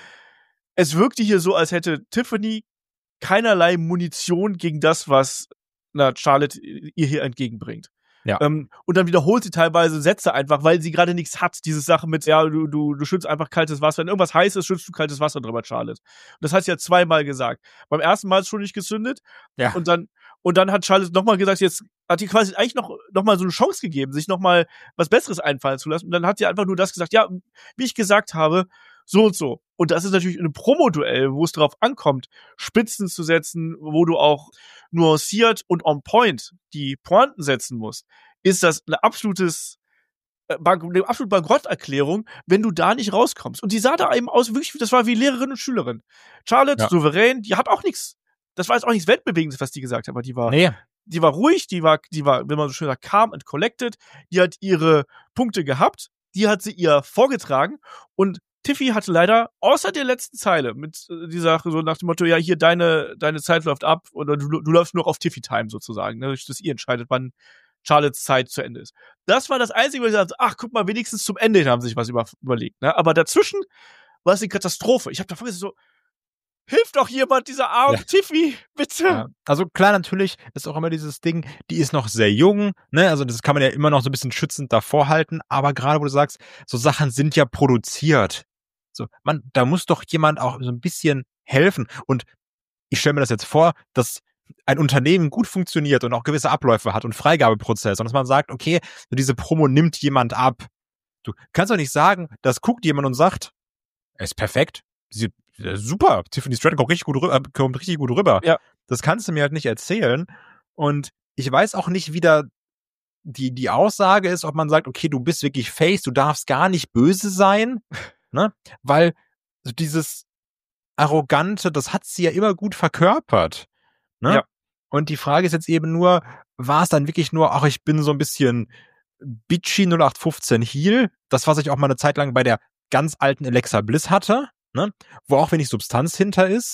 Es wirkte hier so, als hätte Tiffany keinerlei Munition gegen das, was na, Charlotte ihr hier entgegenbringt. Ja. Ähm, und dann wiederholt sie teilweise Sätze einfach, weil sie gerade nichts hat. Diese Sache mit, ja, du, du, du schützt einfach kaltes Wasser. Wenn irgendwas heiß ist, schützt du kaltes Wasser drüber, Charlotte. Und das hat sie ja zweimal gesagt. Beim ersten Mal ist schon nicht gezündet. Ja. Und dann, und dann hat Charlotte nochmal gesagt, jetzt hat sie quasi eigentlich noch, noch mal so eine Chance gegeben, sich nochmal was Besseres einfallen zu lassen. Und dann hat sie einfach nur das gesagt, ja, wie ich gesagt habe, so und so. Und das ist natürlich ein Promoduell, wo es darauf ankommt, Spitzen zu setzen, wo du auch nuanciert und on point die Pointen setzen musst, ist das eine absolutes, äh, eine absolute Bankrotterklärung, wenn du da nicht rauskommst. Und die sah da eben aus, wirklich, das war wie Lehrerin und Schülerin. Charlotte, Ja. souverän, die hat auch nichts, das war jetzt auch nichts Weltbewegendes, was die gesagt hat, aber die war, Nee. die war ruhig, die war, die war, wenn man so schön sagt, calm and collected, die hat ihre Punkte gehabt, die hat sie ihr vorgetragen und Tiffy hatte leider, außer der letzten Zeile, mit äh, dieser Sache so nach dem Motto, ja, hier, deine, deine Zeit läuft ab oder du, du läufst nur auf Tiffy-Time sozusagen, ne, dass ihr entscheidet, wann Charlottes Zeit zu Ende ist. Das war das Einzige, wo ich sagte, ach, guck mal, wenigstens zum Ende hin haben sie sich was über, überlegt, ne, aber dazwischen war es eine Katastrophe. Ich habe davor gesagt so, hilf doch jemand dieser armen Ja. Tiffy, bitte. Ja. Also klar, natürlich ist auch immer dieses Ding, die ist noch sehr jung, ne? Also das kann man ja immer noch so ein bisschen schützend davor halten, aber gerade wo du sagst, so Sachen sind ja produziert. So, man, da muss doch jemand auch so ein bisschen helfen. Und ich stelle mir das jetzt vor, dass ein Unternehmen gut funktioniert und auch gewisse Abläufe hat und Freigabeprozesse und dass man sagt, okay, diese Promo nimmt jemand ab. Du kannst doch nicht sagen, das guckt jemand und sagt, er ist perfekt, sie, super, Tiffany Stratton kommt richtig gut rüber, kommt richtig gut rüber. Ja. Das kannst du mir halt nicht erzählen. Und ich weiß auch nicht, wie da die, die Aussage ist, ob man sagt, okay, du bist wirklich Face, du darfst gar nicht böse sein, ne? Weil so dieses Arrogante, das hat sie ja immer gut verkörpert, ne? Ja. Und die Frage ist jetzt eben nur, war es dann wirklich nur, ach, ich bin so ein bisschen bitchy null acht fünfzehn Heel, das, was ich auch mal eine Zeit lang bei der ganz alten Alexa Bliss hatte, ne? Wo auch wenig Substanz hinter ist.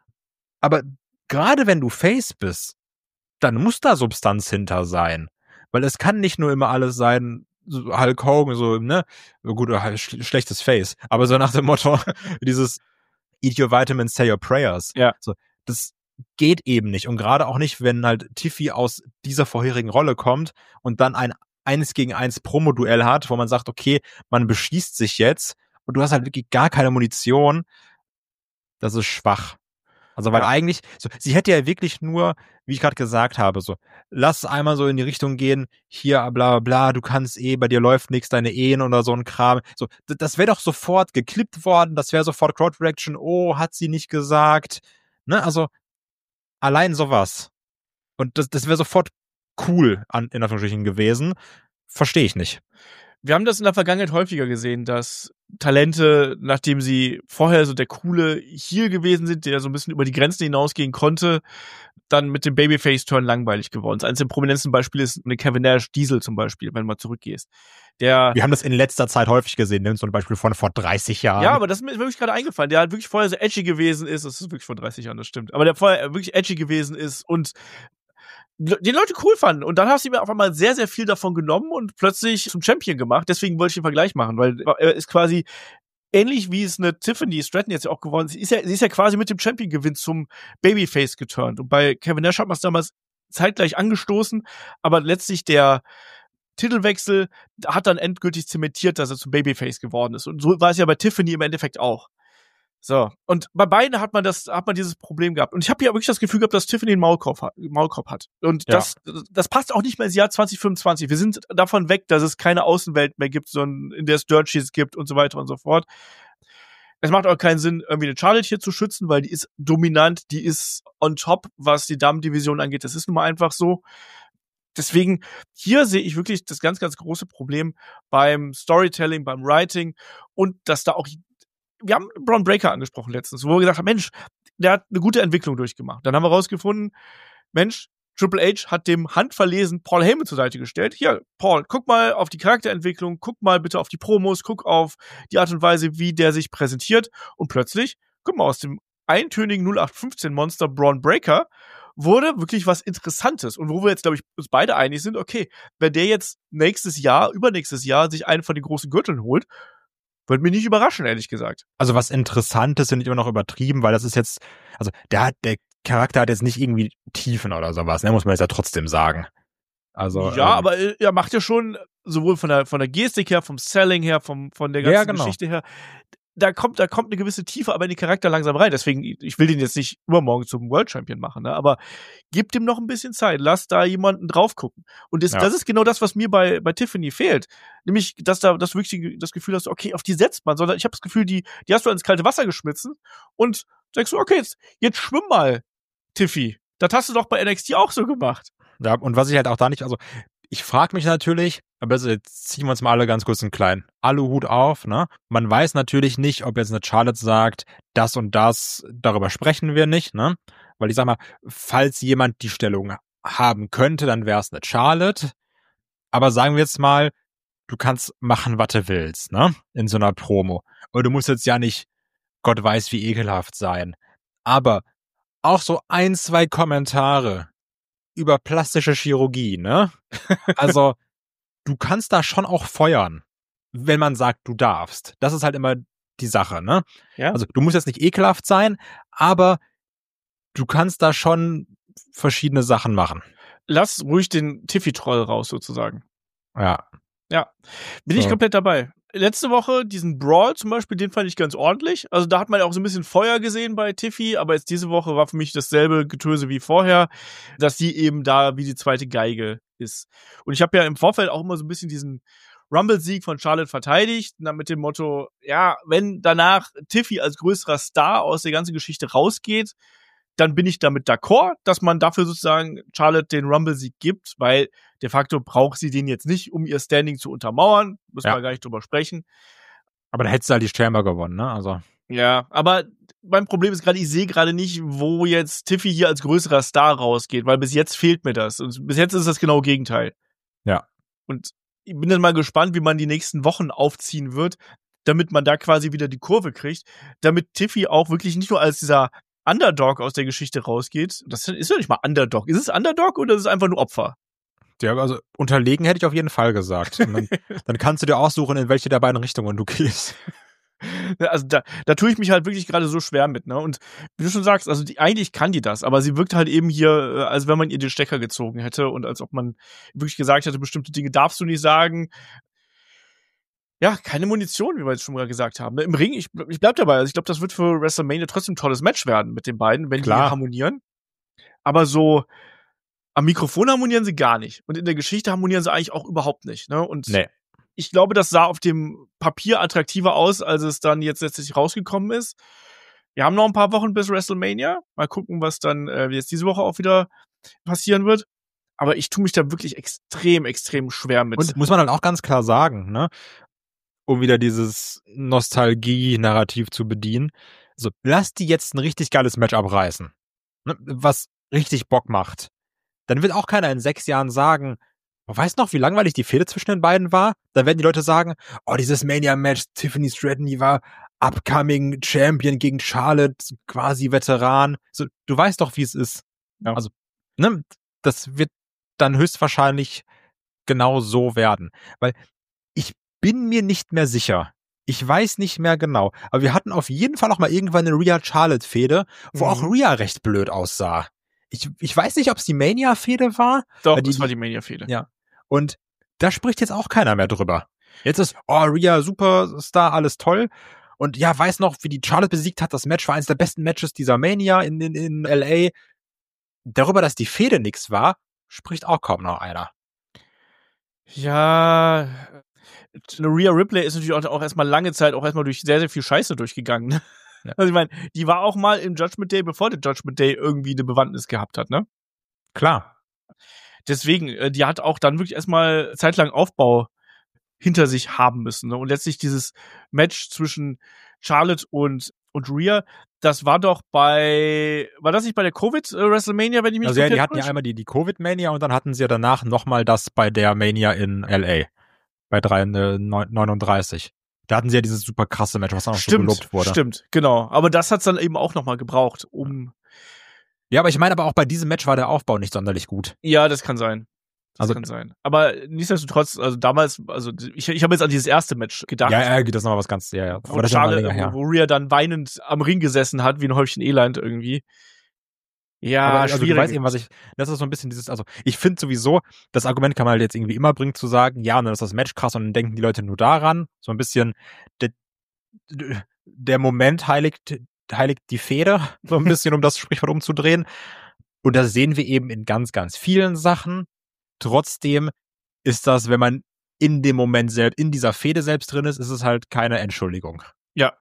Aber gerade wenn du Face bist, dann muss da Substanz hinter sein. Weil es kann nicht nur immer alles sein, so Hulk Hogan, so, ne? Gut, halt sch- schlechtes Face. Aber so nach dem Motto, dieses Eat your vitamins, say your prayers. Ja. So, das geht eben nicht. Und gerade auch nicht, wenn halt Tiffy aus dieser vorherigen Rolle kommt und dann ein eins gegen eins Promo-Duell hat, wo man sagt, okay, man beschießt sich jetzt und du hast halt wirklich gar keine Munition. Das ist schwach. Also, weil Ja. eigentlich, so, sie hätte ja wirklich nur, wie ich gerade gesagt habe, so, lass einmal so in die Richtung gehen, hier, bla, bla, bla, du kannst eh, bei dir läuft nichts, deine Ehen oder so ein Kram. So, d- das wäre doch sofort geklippt worden, das wäre sofort Crowd Reaction, oh, hat sie nicht gesagt. Ne, also, allein sowas. Und das, das wäre sofort cool, an, in Anführungsstrichen gewesen. Verstehe ich nicht. Wir haben das in der Vergangenheit häufiger gesehen, dass Talente, nachdem sie vorher so der coole Heel gewesen sind, der so ein bisschen über die Grenzen hinausgehen konnte, dann mit dem Babyface-Turn langweilig geworden ist. Eines der prominentesten Beispiele ist eine Kevin Nash Diesel zum Beispiel, wenn du mal zurückgehst. Der, Wir haben das in letzter Zeit häufig gesehen, nimm zum Beispiel von vor dreißig Jahren. ja, aber das ist mir wirklich gerade eingefallen, der halt wirklich vorher so edgy gewesen ist, das ist wirklich vor dreißig Jahren, das stimmt, aber der vorher wirklich edgy gewesen ist und die Leute cool fanden. Und dann hast du mir auf einmal sehr, sehr viel davon genommen und plötzlich zum Champion gemacht. Deswegen wollte ich den Vergleich machen, weil er ist quasi ähnlich wie es eine Tiffany Stratton jetzt ja auch geworden ist. Sie ist ja, sie ist ja quasi mit dem Champion-Gewinn zum Babyface geturnt. Und bei Kevin Nash hat man es damals zeitgleich angestoßen, aber letztlich der Titelwechsel hat dann endgültig zementiert, dass er zum Babyface geworden ist. Und so war es ja bei Tiffany im Endeffekt auch. So, und bei beiden hat man das, hat man dieses Problem gehabt. Und ich habe ja wirklich das Gefühl gehabt, dass Tiffany einen Maulkorb hat. Maulkorb hat. Und Ja. das, das passt auch nicht mehr ins Jahr zwanzig fünfundzwanzig. Wir sind davon weg, dass es keine Außenwelt mehr gibt, sondern in der es Dirt Sheets gibt und so weiter und so fort. Es macht auch keinen Sinn, irgendwie eine Charlotte hier zu schützen, weil die ist dominant, die ist on top, was die Damendivision angeht. Das ist nun mal einfach so. Deswegen, hier sehe ich wirklich das ganz, ganz große Problem beim Storytelling, beim Writing und dass da auch, wir haben Braun Breaker angesprochen letztens, wo wir gesagt haben, Mensch, der hat eine gute Entwicklung durchgemacht. Dann haben wir rausgefunden, Mensch, Triple H hat dem handverlesen Paul Heyman zur Seite gestellt. Hier, Paul, guck mal auf die Charakterentwicklung, guck mal bitte auf die Promos, guck auf die Art und Weise, wie der sich präsentiert. Und plötzlich, guck mal, aus dem eintönigen null acht fünfzehn Monster Braun Breaker wurde wirklich was Interessantes. Und wo wir jetzt, glaube ich, uns beide einig sind, okay, wenn der jetzt nächstes Jahr, übernächstes Jahr sich einen von den großen Gürteln holt, würde mich nicht überraschen, ehrlich gesagt. Also was Interessantes finde ich immer noch übertrieben, weil das ist jetzt, also der hat, der Charakter hat jetzt nicht irgendwie Tiefen oder sowas, ne, muss man jetzt ja trotzdem sagen. Also ja, ähm, aber er macht ja schon sowohl von der von der Gestik her, vom Selling her, vom von der ganzen Ja, genau. Geschichte her, da kommt da kommt eine gewisse Tiefe, aber in den Charakter langsam rein. Deswegen, ich will den jetzt nicht übermorgen zum World Champion machen, ne? Aber gib dem noch ein bisschen Zeit, lass da jemanden drauf gucken. Und das, Ja. das ist genau das, was mir bei bei Tiffany fehlt, nämlich, dass da das wirklich das Gefühl hast, okay, auf die setzt man, sondern ich habe das Gefühl, die die hast du ins kalte Wasser geschmissen und sagst du, okay, jetzt jetzt schwimm mal, Tiffy. Das hast du doch bei N X T auch so gemacht. Ja, und was ich halt auch da nicht, also ich frage mich natürlich, aber jetzt ziehen wir uns mal alle ganz kurz einen kleinen Aluhut auf, ne? Man weiß natürlich nicht, ob jetzt eine Charlotte sagt, das und das, darüber sprechen wir nicht, ne? Weil ich sag mal, falls jemand die Stellung haben könnte, dann wäre es eine Charlotte. Aber sagen wir jetzt mal, du kannst machen, was du willst, ne? In so einer Promo. Und du musst jetzt ja nicht Gott weiß wie ekelhaft sein. Aber auch so ein, zwei Kommentare über plastische Chirurgie, ne? Also, du kannst da schon auch feuern, wenn man sagt, du darfst. Das ist halt immer die Sache, ne? Ja. Also, du musst jetzt nicht ekelhaft sein, aber du kannst da schon verschiedene Sachen machen. Lass ruhig den Tiffy-Troll raus, sozusagen. Ja. Ja, bin ich So. komplett dabei. Letzte Woche, diesen Brawl zum Beispiel, den fand ich ganz ordentlich. Also da hat man ja auch so ein bisschen Feuer gesehen bei Tiffy, aber jetzt diese Woche war für mich dasselbe Getöse wie vorher, dass sie eben da wie die zweite Geige ist. Und ich habe ja im Vorfeld auch immer so ein bisschen diesen Rumble-Sieg von Charlotte verteidigt, dann mit dem Motto, ja, wenn danach Tiffy als größerer Star aus der ganzen Geschichte rausgeht, dann bin ich damit d'accord, dass man dafür sozusagen Charlotte den Rumble-Sieg gibt, weil de facto braucht sie den jetzt nicht, um ihr Standing zu untermauern. Müssen Ja. wir gar nicht drüber sprechen. Aber dann hättest du halt die Chamber gewonnen, ne? Also. Ja, aber mein Problem ist gerade, ich sehe gerade nicht, wo jetzt Tiffy hier als größerer Star rausgeht, weil bis jetzt fehlt mir das. Und bis jetzt ist das genau Gegenteil. Ja. Und ich bin dann mal gespannt, wie man die nächsten Wochen aufziehen wird, damit man da quasi wieder die Kurve kriegt, damit Tiffy auch wirklich nicht nur als dieser Underdog aus der Geschichte rausgeht. Das ist ja nicht mal Underdog. Ist es Underdog oder ist es einfach nur Opfer? Ja, also unterlegen hätte ich auf jeden Fall gesagt. Und dann, dann kannst du dir aussuchen, in welche der beiden Richtungen du gehst. Also da, da tue ich mich halt wirklich gerade so schwer mit, ne? Und wie du schon sagst, also die, eigentlich kann die das, aber sie wirkt halt eben hier, äh, als wenn man ihr den Stecker gezogen hätte und als ob man wirklich gesagt hätte, bestimmte Dinge darfst du nicht sagen. Ja, keine Munition, wie wir jetzt schon mal gesagt haben. Im Ring, ich, ich bleib dabei. Also ich glaube, das wird für WrestleMania trotzdem ein tolles Match werden mit den beiden, wenn Klar. die harmonieren. Aber so am Mikrofon harmonieren sie gar nicht. Und in der Geschichte harmonieren sie eigentlich auch überhaupt nicht. Ne? Und Nee. ich glaube, das sah auf dem Papier attraktiver aus, als es dann jetzt letztlich rausgekommen ist. Wir haben noch ein paar Wochen bis WrestleMania. Mal gucken, was dann äh, jetzt diese Woche auch wieder passieren wird. Aber ich tue mich da wirklich extrem, extrem schwer mit. Und muss man halt auch ganz klar sagen, ne? Um wieder dieses Nostalgie-Narrativ zu bedienen. So, lass die jetzt ein richtig geiles Match abreißen. Ne? Was richtig Bock macht. Dann wird auch keiner in sechs Jahren sagen, oh, weißt du noch, wie langweilig die Fehde zwischen den beiden war? Dann werden die Leute sagen, oh, dieses Mania-Match, Tiffany Stratton, die war upcoming Champion gegen Charlotte, quasi Veteran. So, du weißt doch, wie es ist. Ja. Also, ne, das wird dann höchstwahrscheinlich genau so werden. Weil ich bin mir nicht mehr sicher. Ich weiß nicht mehr genau. Aber wir hatten auf jeden Fall auch mal irgendwann eine Rhea-Charlotte-Fehde, wo Mhm. auch Rhea recht blöd aussah. Ich, ich weiß nicht, ob es die Mania-Fehde war. Doch, die, das war die Mania-Fehde. Ja. Und da spricht jetzt auch keiner mehr drüber. Jetzt ist, oh, Rhea, Superstar, alles toll. Und ja, weiß noch, wie die Charlotte besiegt hat. Das Match war eines der besten Matches dieser Mania in, in, in L A. Darüber, dass die Fehde nix war, spricht auch kaum noch einer. Ja, eine Rhea Ripley ist natürlich auch, auch erstmal lange Zeit auch erstmal durch sehr, sehr viel Scheiße durchgegangen. Ne? Ja. Also ich meine, die war auch mal im Judgment Day, bevor der Judgment Day irgendwie eine Bewandtnis gehabt hat, ne? Klar. Deswegen, äh, die hat auch dann wirklich erstmal zeitlang Aufbau hinter sich haben müssen. Ne? Und letztlich dieses Match zwischen Charlotte und, und Rhea, Das war doch bei, war das nicht bei der Covid-WrestleMania, wenn ich mich Also ja, die komplett hatten ja täusche? einmal die, die Covid-Mania und dann hatten sie ja danach nochmal das bei der Mania in L A. Bei drei, äh, neununddreißig. Da hatten sie ja dieses super krasse Match, was dann auch so Stimmt, gelobt wurde. stimmt, genau. Aber das hat's dann eben auch nochmal gebraucht, um, Ja, aber ich meine, aber auch bei diesem Match war der Aufbau nicht sonderlich gut. ja, das kann sein. Das Also- kann sein. Aber nichtsdestotrotz, also damals, also ich, ich habe jetzt an dieses erste Match gedacht. Ja, ja, das ist nochmal was ganz, ja, ja. Wo, Aber das ist ja mal Charlotte, länger her. wo, wo Rhea dann weinend am Ring gesessen hat, wie ein Häufchen Elend irgendwie. Ja, aber also schwierig. du weißt eben, was ich, das ist so ein bisschen dieses, also ich finde sowieso, das Argument kann man halt jetzt irgendwie immer bringen, zu sagen, ja, und dann ist das Match krass und dann denken die Leute nur daran, so ein bisschen, der, der Moment heiligt, heiligt die Feder, so ein bisschen, um das Sprichwort umzudrehen. Und das sehen wir eben in ganz, ganz vielen Sachen. Trotzdem ist das, wenn man in dem Moment selbst, in dieser Fehde selbst drin ist, ist es halt keine Entschuldigung. Ja.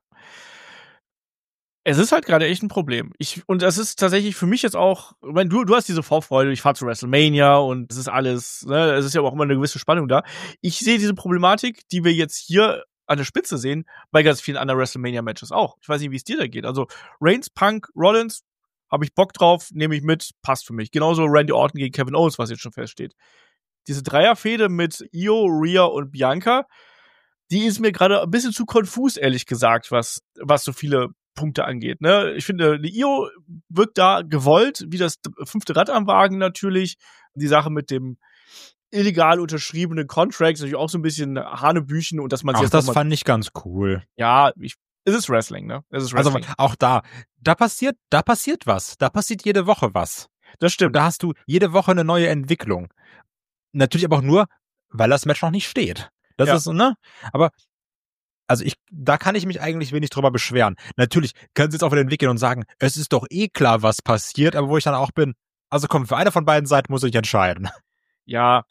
Es ist halt gerade echt ein Problem. Ich, und das ist tatsächlich für mich jetzt auch, ich meine, du, du hast diese Vorfreude, ich fahre zu WrestleMania und es ist alles, ne, es ist ja auch immer eine gewisse Spannung da. Ich sehe diese Problematik, die wir jetzt hier an der Spitze sehen, bei ganz vielen anderen WrestleMania-Matches auch. Ich weiß nicht, wie es dir da geht. Also Reigns, Punk, Rollins, habe ich Bock drauf, nehme ich mit, passt für mich. Genauso Randy Orton gegen Kevin Owens, was jetzt schon feststeht. Diese Dreierfehde mit Io, Rhea und Bianca, die ist mir gerade ein bisschen zu konfus, ehrlich gesagt, was, was so viele Punkte angeht. Ne? Ich finde, die Io wirkt da gewollt, wie das fünfte Rad am Wagen natürlich. Die Sache mit dem illegal unterschriebenen Contract ist natürlich auch so ein bisschen Hanebüchen und dass man Ach, jetzt das noch mal, fand ich ganz cool. ja, ich, es ist Wrestling, ne? Es ist Also Wrestling. auch da, da passiert, da passiert was. Da passiert jede Woche was. Das Und stimmt. da hast du jede Woche eine neue Entwicklung. Natürlich aber auch nur, weil das Match noch nicht steht. Das Ja. ist, ne? Aber, also ich, da kann ich mich eigentlich wenig drüber beschweren. Natürlich können sie jetzt auch wieder entwickeln und sagen, es ist doch eh klar, was passiert, aber wo ich dann auch bin, also komm, für eine von beiden Seiten muss ich entscheiden. Ja.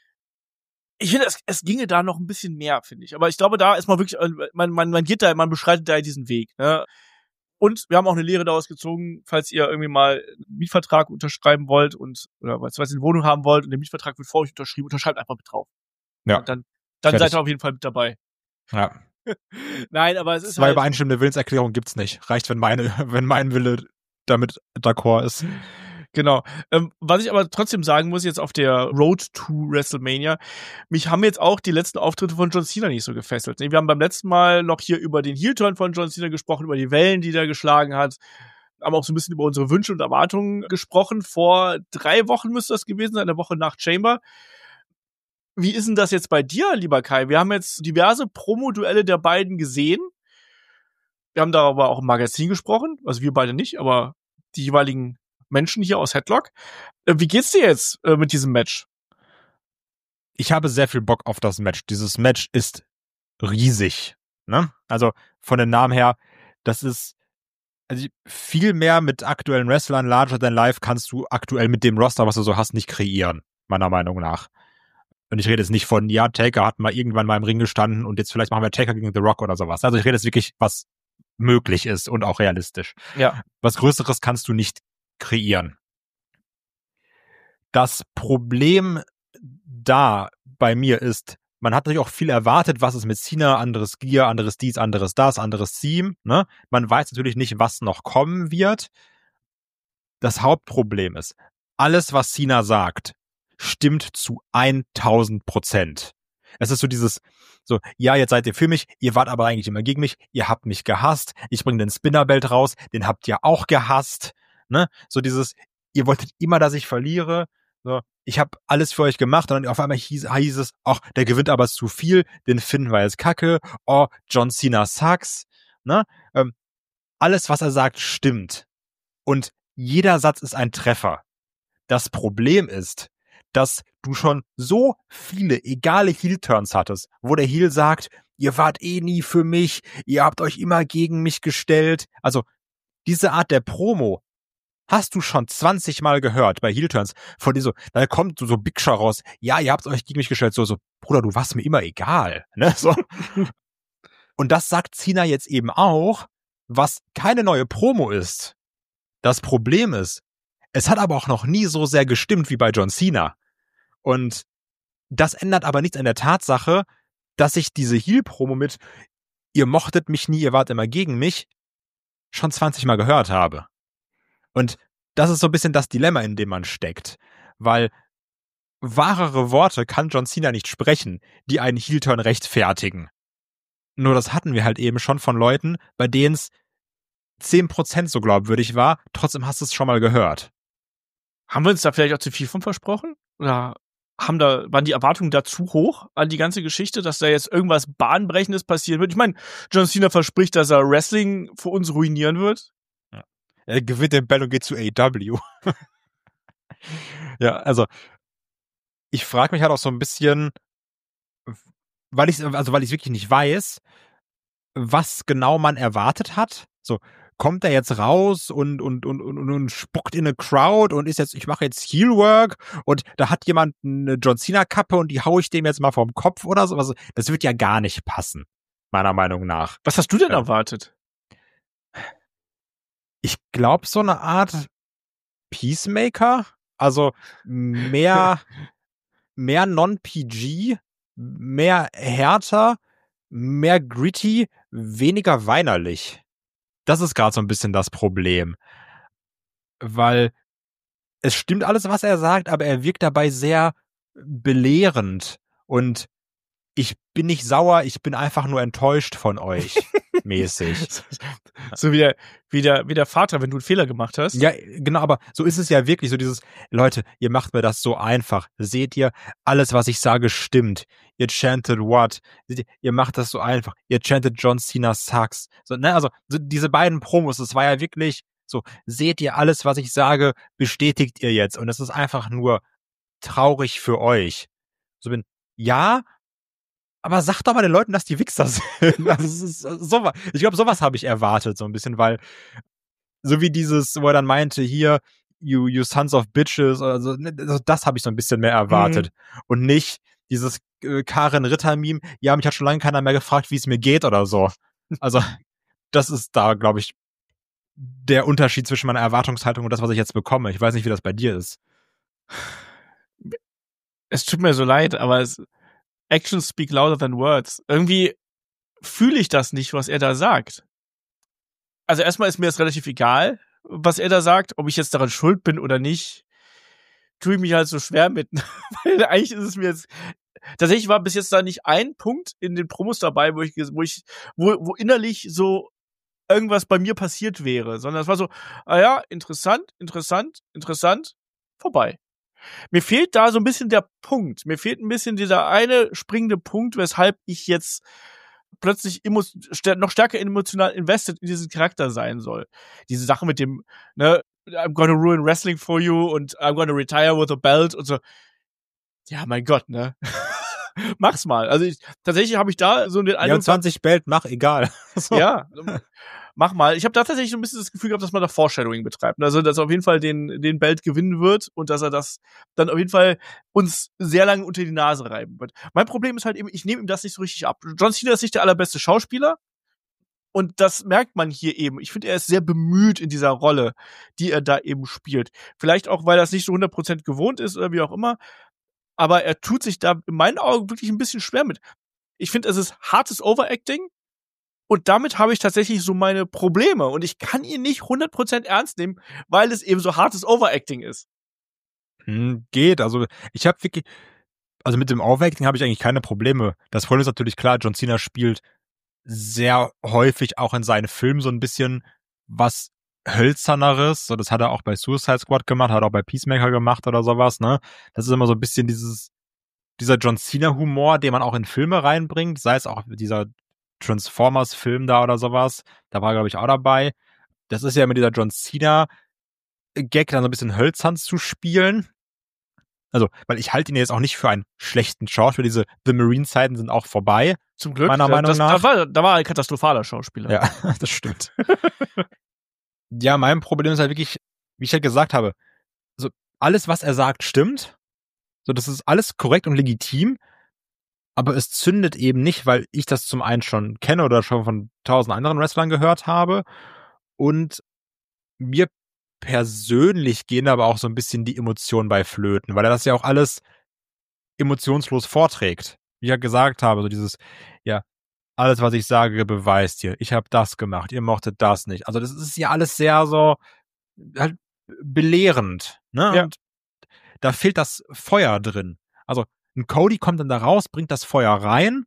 Ich finde, es, es ginge da noch ein bisschen mehr, finde ich. Aber ich glaube, da ist man wirklich, man, man, man geht da, man beschreitet da diesen Weg, ne? Und wir haben auch eine Lehre daraus gezogen, falls ihr irgendwie mal einen Mietvertrag unterschreiben wollt und, oder was, was ihr eine Wohnung haben wollt und der Mietvertrag wird vor euch unterschrieben, unterschreibt einfach mit drauf. Ja. Und dann, dann Fertig. seid ihr auf jeden Fall mit dabei. Ja. Nein, aber es ist Zwei halt, übereinstimmende Willenserklärungen gibt's nicht. Reicht, wenn meine, wenn mein Wille damit d'accord ist. genau. Ähm, was ich aber trotzdem sagen muss, jetzt auf der Road to WrestleMania, mich haben jetzt auch die letzten Auftritte von John Cena nicht so gefesselt. Wir haben beim letzten Mal noch hier über den Heel-Turn von John Cena gesprochen, über die Wellen, die der geschlagen hat. Haben auch so ein bisschen über unsere Wünsche und Erwartungen gesprochen. Vor drei Wochen müsste das gewesen sein, eine Woche nach Chamber. Wie ist denn das jetzt bei dir, lieber Kai? Wir haben jetzt diverse Promo-Duelle der beiden gesehen. Wir haben darüber auch im Magazin gesprochen. Also wir beide nicht, aber die jeweiligen Menschen hier aus Headlock. Äh, Wie geht's dir jetzt äh, mit diesem Match? Ich habe sehr viel Bock auf das Match. Dieses Match ist riesig, ne? Also von den Namen her, das ist also viel mehr mit aktuellen Wrestlern, larger than life, kannst du aktuell mit dem Roster, was du so hast, nicht kreieren, meiner Meinung nach. Und ich rede jetzt nicht von, ja, Taker hat mal irgendwann mal im Ring gestanden und jetzt vielleicht machen wir Taker gegen The Rock oder sowas. Also ich rede jetzt wirklich, was möglich ist und auch realistisch. Ja. Was Größeres kannst du nicht kreieren. Das Problem da bei mir ist, man hat natürlich auch viel erwartet, was ist mit Cena, anderes Gear, anderes dies, anderes das, anderes Team, ne? Man weiß natürlich nicht, was noch kommen wird. Das Hauptproblem ist, alles, was Cena sagt, stimmt zu tausend Prozent. Es ist so dieses, so, ja, jetzt seid ihr für mich, ihr wart aber eigentlich immer gegen mich, ihr habt mich gehasst, ich bringe den Spinnerbelt raus, den habt ihr auch gehasst, ne? So dieses, ihr wolltet immer, dass ich verliere, so, ich habe alles für euch gemacht und dann auf einmal hieß, hieß es, ach, der gewinnt aber zu viel, den finden wir jetzt kacke, oh, John Cena sucks, ne? Ähm, alles, was er sagt, stimmt. Und jeder Satz ist ein Treffer. Das Problem ist, dass du schon so viele egale Heel-Turns hattest, wo der Heel sagt, ihr wart eh nie für mich, ihr habt euch immer gegen mich gestellt. Also diese Art der Promo hast du schon zwanzig Mal gehört bei Heel-Turns, von dir so, da kommt so, so Big Show raus, ja, ihr habt euch gegen mich gestellt, so, so, Bruder, du warst mir immer egal, ne, so. Und das sagt Cena jetzt eben auch, was keine neue Promo ist. Das Problem ist, es hat aber auch noch nie so sehr gestimmt wie bei John Cena. Und das ändert aber nichts an der Tatsache, dass sich diese Heel-Promo mit ihr mochtet mich nie, ihr wart immer gegen mich, schon zwanzig Mal gehört habe. Und das ist so ein bisschen das Dilemma, in dem man steckt. Weil wahrere Worte kann John Cena nicht sprechen, die einen Heel-Turn rechtfertigen. Nur das hatten wir halt eben schon von Leuten, bei denen es zehn Prozent so glaubwürdig war, trotzdem hast du es schon mal gehört. Haben wir uns da vielleicht auch zu viel von versprochen? Oder haben da, waren die Erwartungen da zu hoch an die ganze Geschichte, dass da jetzt irgendwas Bahnbrechendes passieren wird? Ich meine, John Cena verspricht, dass er Wrestling für uns ruinieren wird. Ja. Er gewinnt den Bell und geht zu A E W. Ja, also ich frage mich halt auch so ein bisschen, weil ich also weil ich wirklich nicht weiß, was genau man erwartet hat. So, kommt er jetzt raus und und und und, und spuckt in eine Crowd und ist jetzt, ich mache jetzt Heelwork und da hat jemand eine John Cena Kappe und die hau ich dem jetzt mal vom Kopf oder so. Also, das wird ja gar nicht passen, meiner Meinung nach. Was hast du denn Ja. erwartet? Ich glaube, so eine Art Peacemaker, also mehr mehr Non-P G, mehr härter, mehr gritty, weniger weinerlich. Das ist gerade so ein bisschen das Problem. Weil es stimmt alles, was er sagt, aber er wirkt dabei sehr belehrend. Und ich bin nicht sauer, ich bin einfach nur enttäuscht von euch, mäßig. So wie der, wie, der, wie der Vater, wenn du einen Fehler gemacht hast. Ja, genau, aber so ist es ja wirklich, so dieses, Leute, ihr macht mir das so einfach. Seht ihr, alles, was ich sage, stimmt. Ihr chanted what? Seht ihr, ihr macht das so einfach. Ihr chanted John Cena sucks. So, ne, also so diese beiden Promos, das war ja wirklich so, seht ihr, alles, was ich sage, bestätigt ihr jetzt. Und es ist einfach nur traurig für euch. So bin, ja, aber sag doch mal den Leuten, dass die Wichser sind. Also, es ist so, ich glaube, sowas habe ich erwartet, so ein bisschen, weil so wie dieses, wo er dann meinte, hier, you, you sons of bitches, also, das habe ich so ein bisschen mehr erwartet. Mhm. Und nicht dieses äh, Karen Ritter-Meme, ja, mich hat schon lange keiner mehr gefragt, wie es mir geht oder so. Also, das ist da, glaube ich, der Unterschied zwischen meiner Erwartungshaltung und das, was ich jetzt bekomme. Ich weiß nicht, wie das bei dir ist. Es tut mir so leid, aber es, Actions speak louder than words. Irgendwie fühle ich das nicht, was er da sagt. Also erstmal ist mir das relativ egal, was er da sagt, ob ich jetzt daran schuld bin oder nicht. Tue ich mich halt so schwer mit. Weil eigentlich ist es mir jetzt, tatsächlich war bis jetzt da nicht ein Punkt in den Promos dabei, wo ich, wo ich, wo, wo innerlich so irgendwas bei mir passiert wäre, sondern es war so, ah ja, interessant, interessant, interessant, vorbei. Mir fehlt da so ein bisschen der Punkt. Mir fehlt ein bisschen dieser eine springende Punkt, weshalb ich jetzt plötzlich emo- noch stärker emotional invested in diesen Charakter sein soll. Diese Sache mit dem, ne, I'm gonna ruin wrestling for you und I'm gonna retire with a belt und so. Ja, mein Gott, ne? Mach's mal. Also ich, tatsächlich habe ich da so den Eindruck, vierundzwanzig Belt, mach, egal. So. Ja, mach mal. Ich habe da tatsächlich so ein bisschen das Gefühl gehabt, dass man da Foreshadowing betreibt. Also, dass er auf jeden Fall den, den Belt gewinnen wird und dass er das dann auf jeden Fall uns sehr lange unter die Nase reiben wird. Mein Problem ist halt eben, ich nehme ihm das nicht so richtig ab. John Cena ist nicht der allerbeste Schauspieler und das merkt man hier eben. Ich finde, er ist sehr bemüht in dieser Rolle, die er da eben spielt. Vielleicht auch, weil er es nicht so hundert Prozent gewohnt ist oder wie auch immer, aber er tut sich da in meinen Augen wirklich ein bisschen schwer mit. Ich finde, es ist hartes Overacting. Und damit habe ich tatsächlich so meine Probleme. Und ich kann ihn nicht hundert Prozent ernst nehmen, weil es eben so hartes Overacting ist. Hm, geht. Also ich habe wirklich, also mit dem Overacting habe ich eigentlich keine Probleme. Das Problem ist natürlich klar, John Cena spielt sehr häufig auch in seinen Filmen so ein bisschen was Hölzerneres. So, das hat er auch bei Suicide Squad gemacht, hat er auch bei Peacemaker gemacht oder sowas, ne? Das ist immer so ein bisschen dieses, dieser John Cena-Humor, den man auch in Filme reinbringt, sei es auch dieser Transformers-Film da oder sowas. Da war, glaube ich, auch dabei. Das ist ja immer dieser John Cena-Gag, dann so ein bisschen hölzern zu spielen. Also, weil ich halte ihn jetzt auch nicht für einen schlechten Schauspieler. Diese The Marine-Zeiten sind auch vorbei. Zum Glück. Meiner da, Meinung das, nach. Da war, da war er ein katastrophaler Schauspieler. Ja, das stimmt. Ja, mein Problem ist halt wirklich, wie ich halt gesagt habe, so alles, was er sagt, stimmt. So, das ist alles korrekt und legitim. Aber es zündet eben nicht, weil ich das zum einen schon kenne oder schon von tausend anderen Wrestlern gehört habe. Und mir persönlich gehen aber auch so ein bisschen die Emotionen bei flöten, weil er das ja auch alles emotionslos vorträgt. Wie ich ja gesagt habe, so dieses, ja, alles, was ich sage, beweist ihr. Ich habe das gemacht, ihr mochtet das nicht. Also das ist ja alles sehr so halt belehrend, ne? Ja. Und da fehlt das Feuer drin. Also ein Cody kommt dann da raus, bringt das Feuer rein.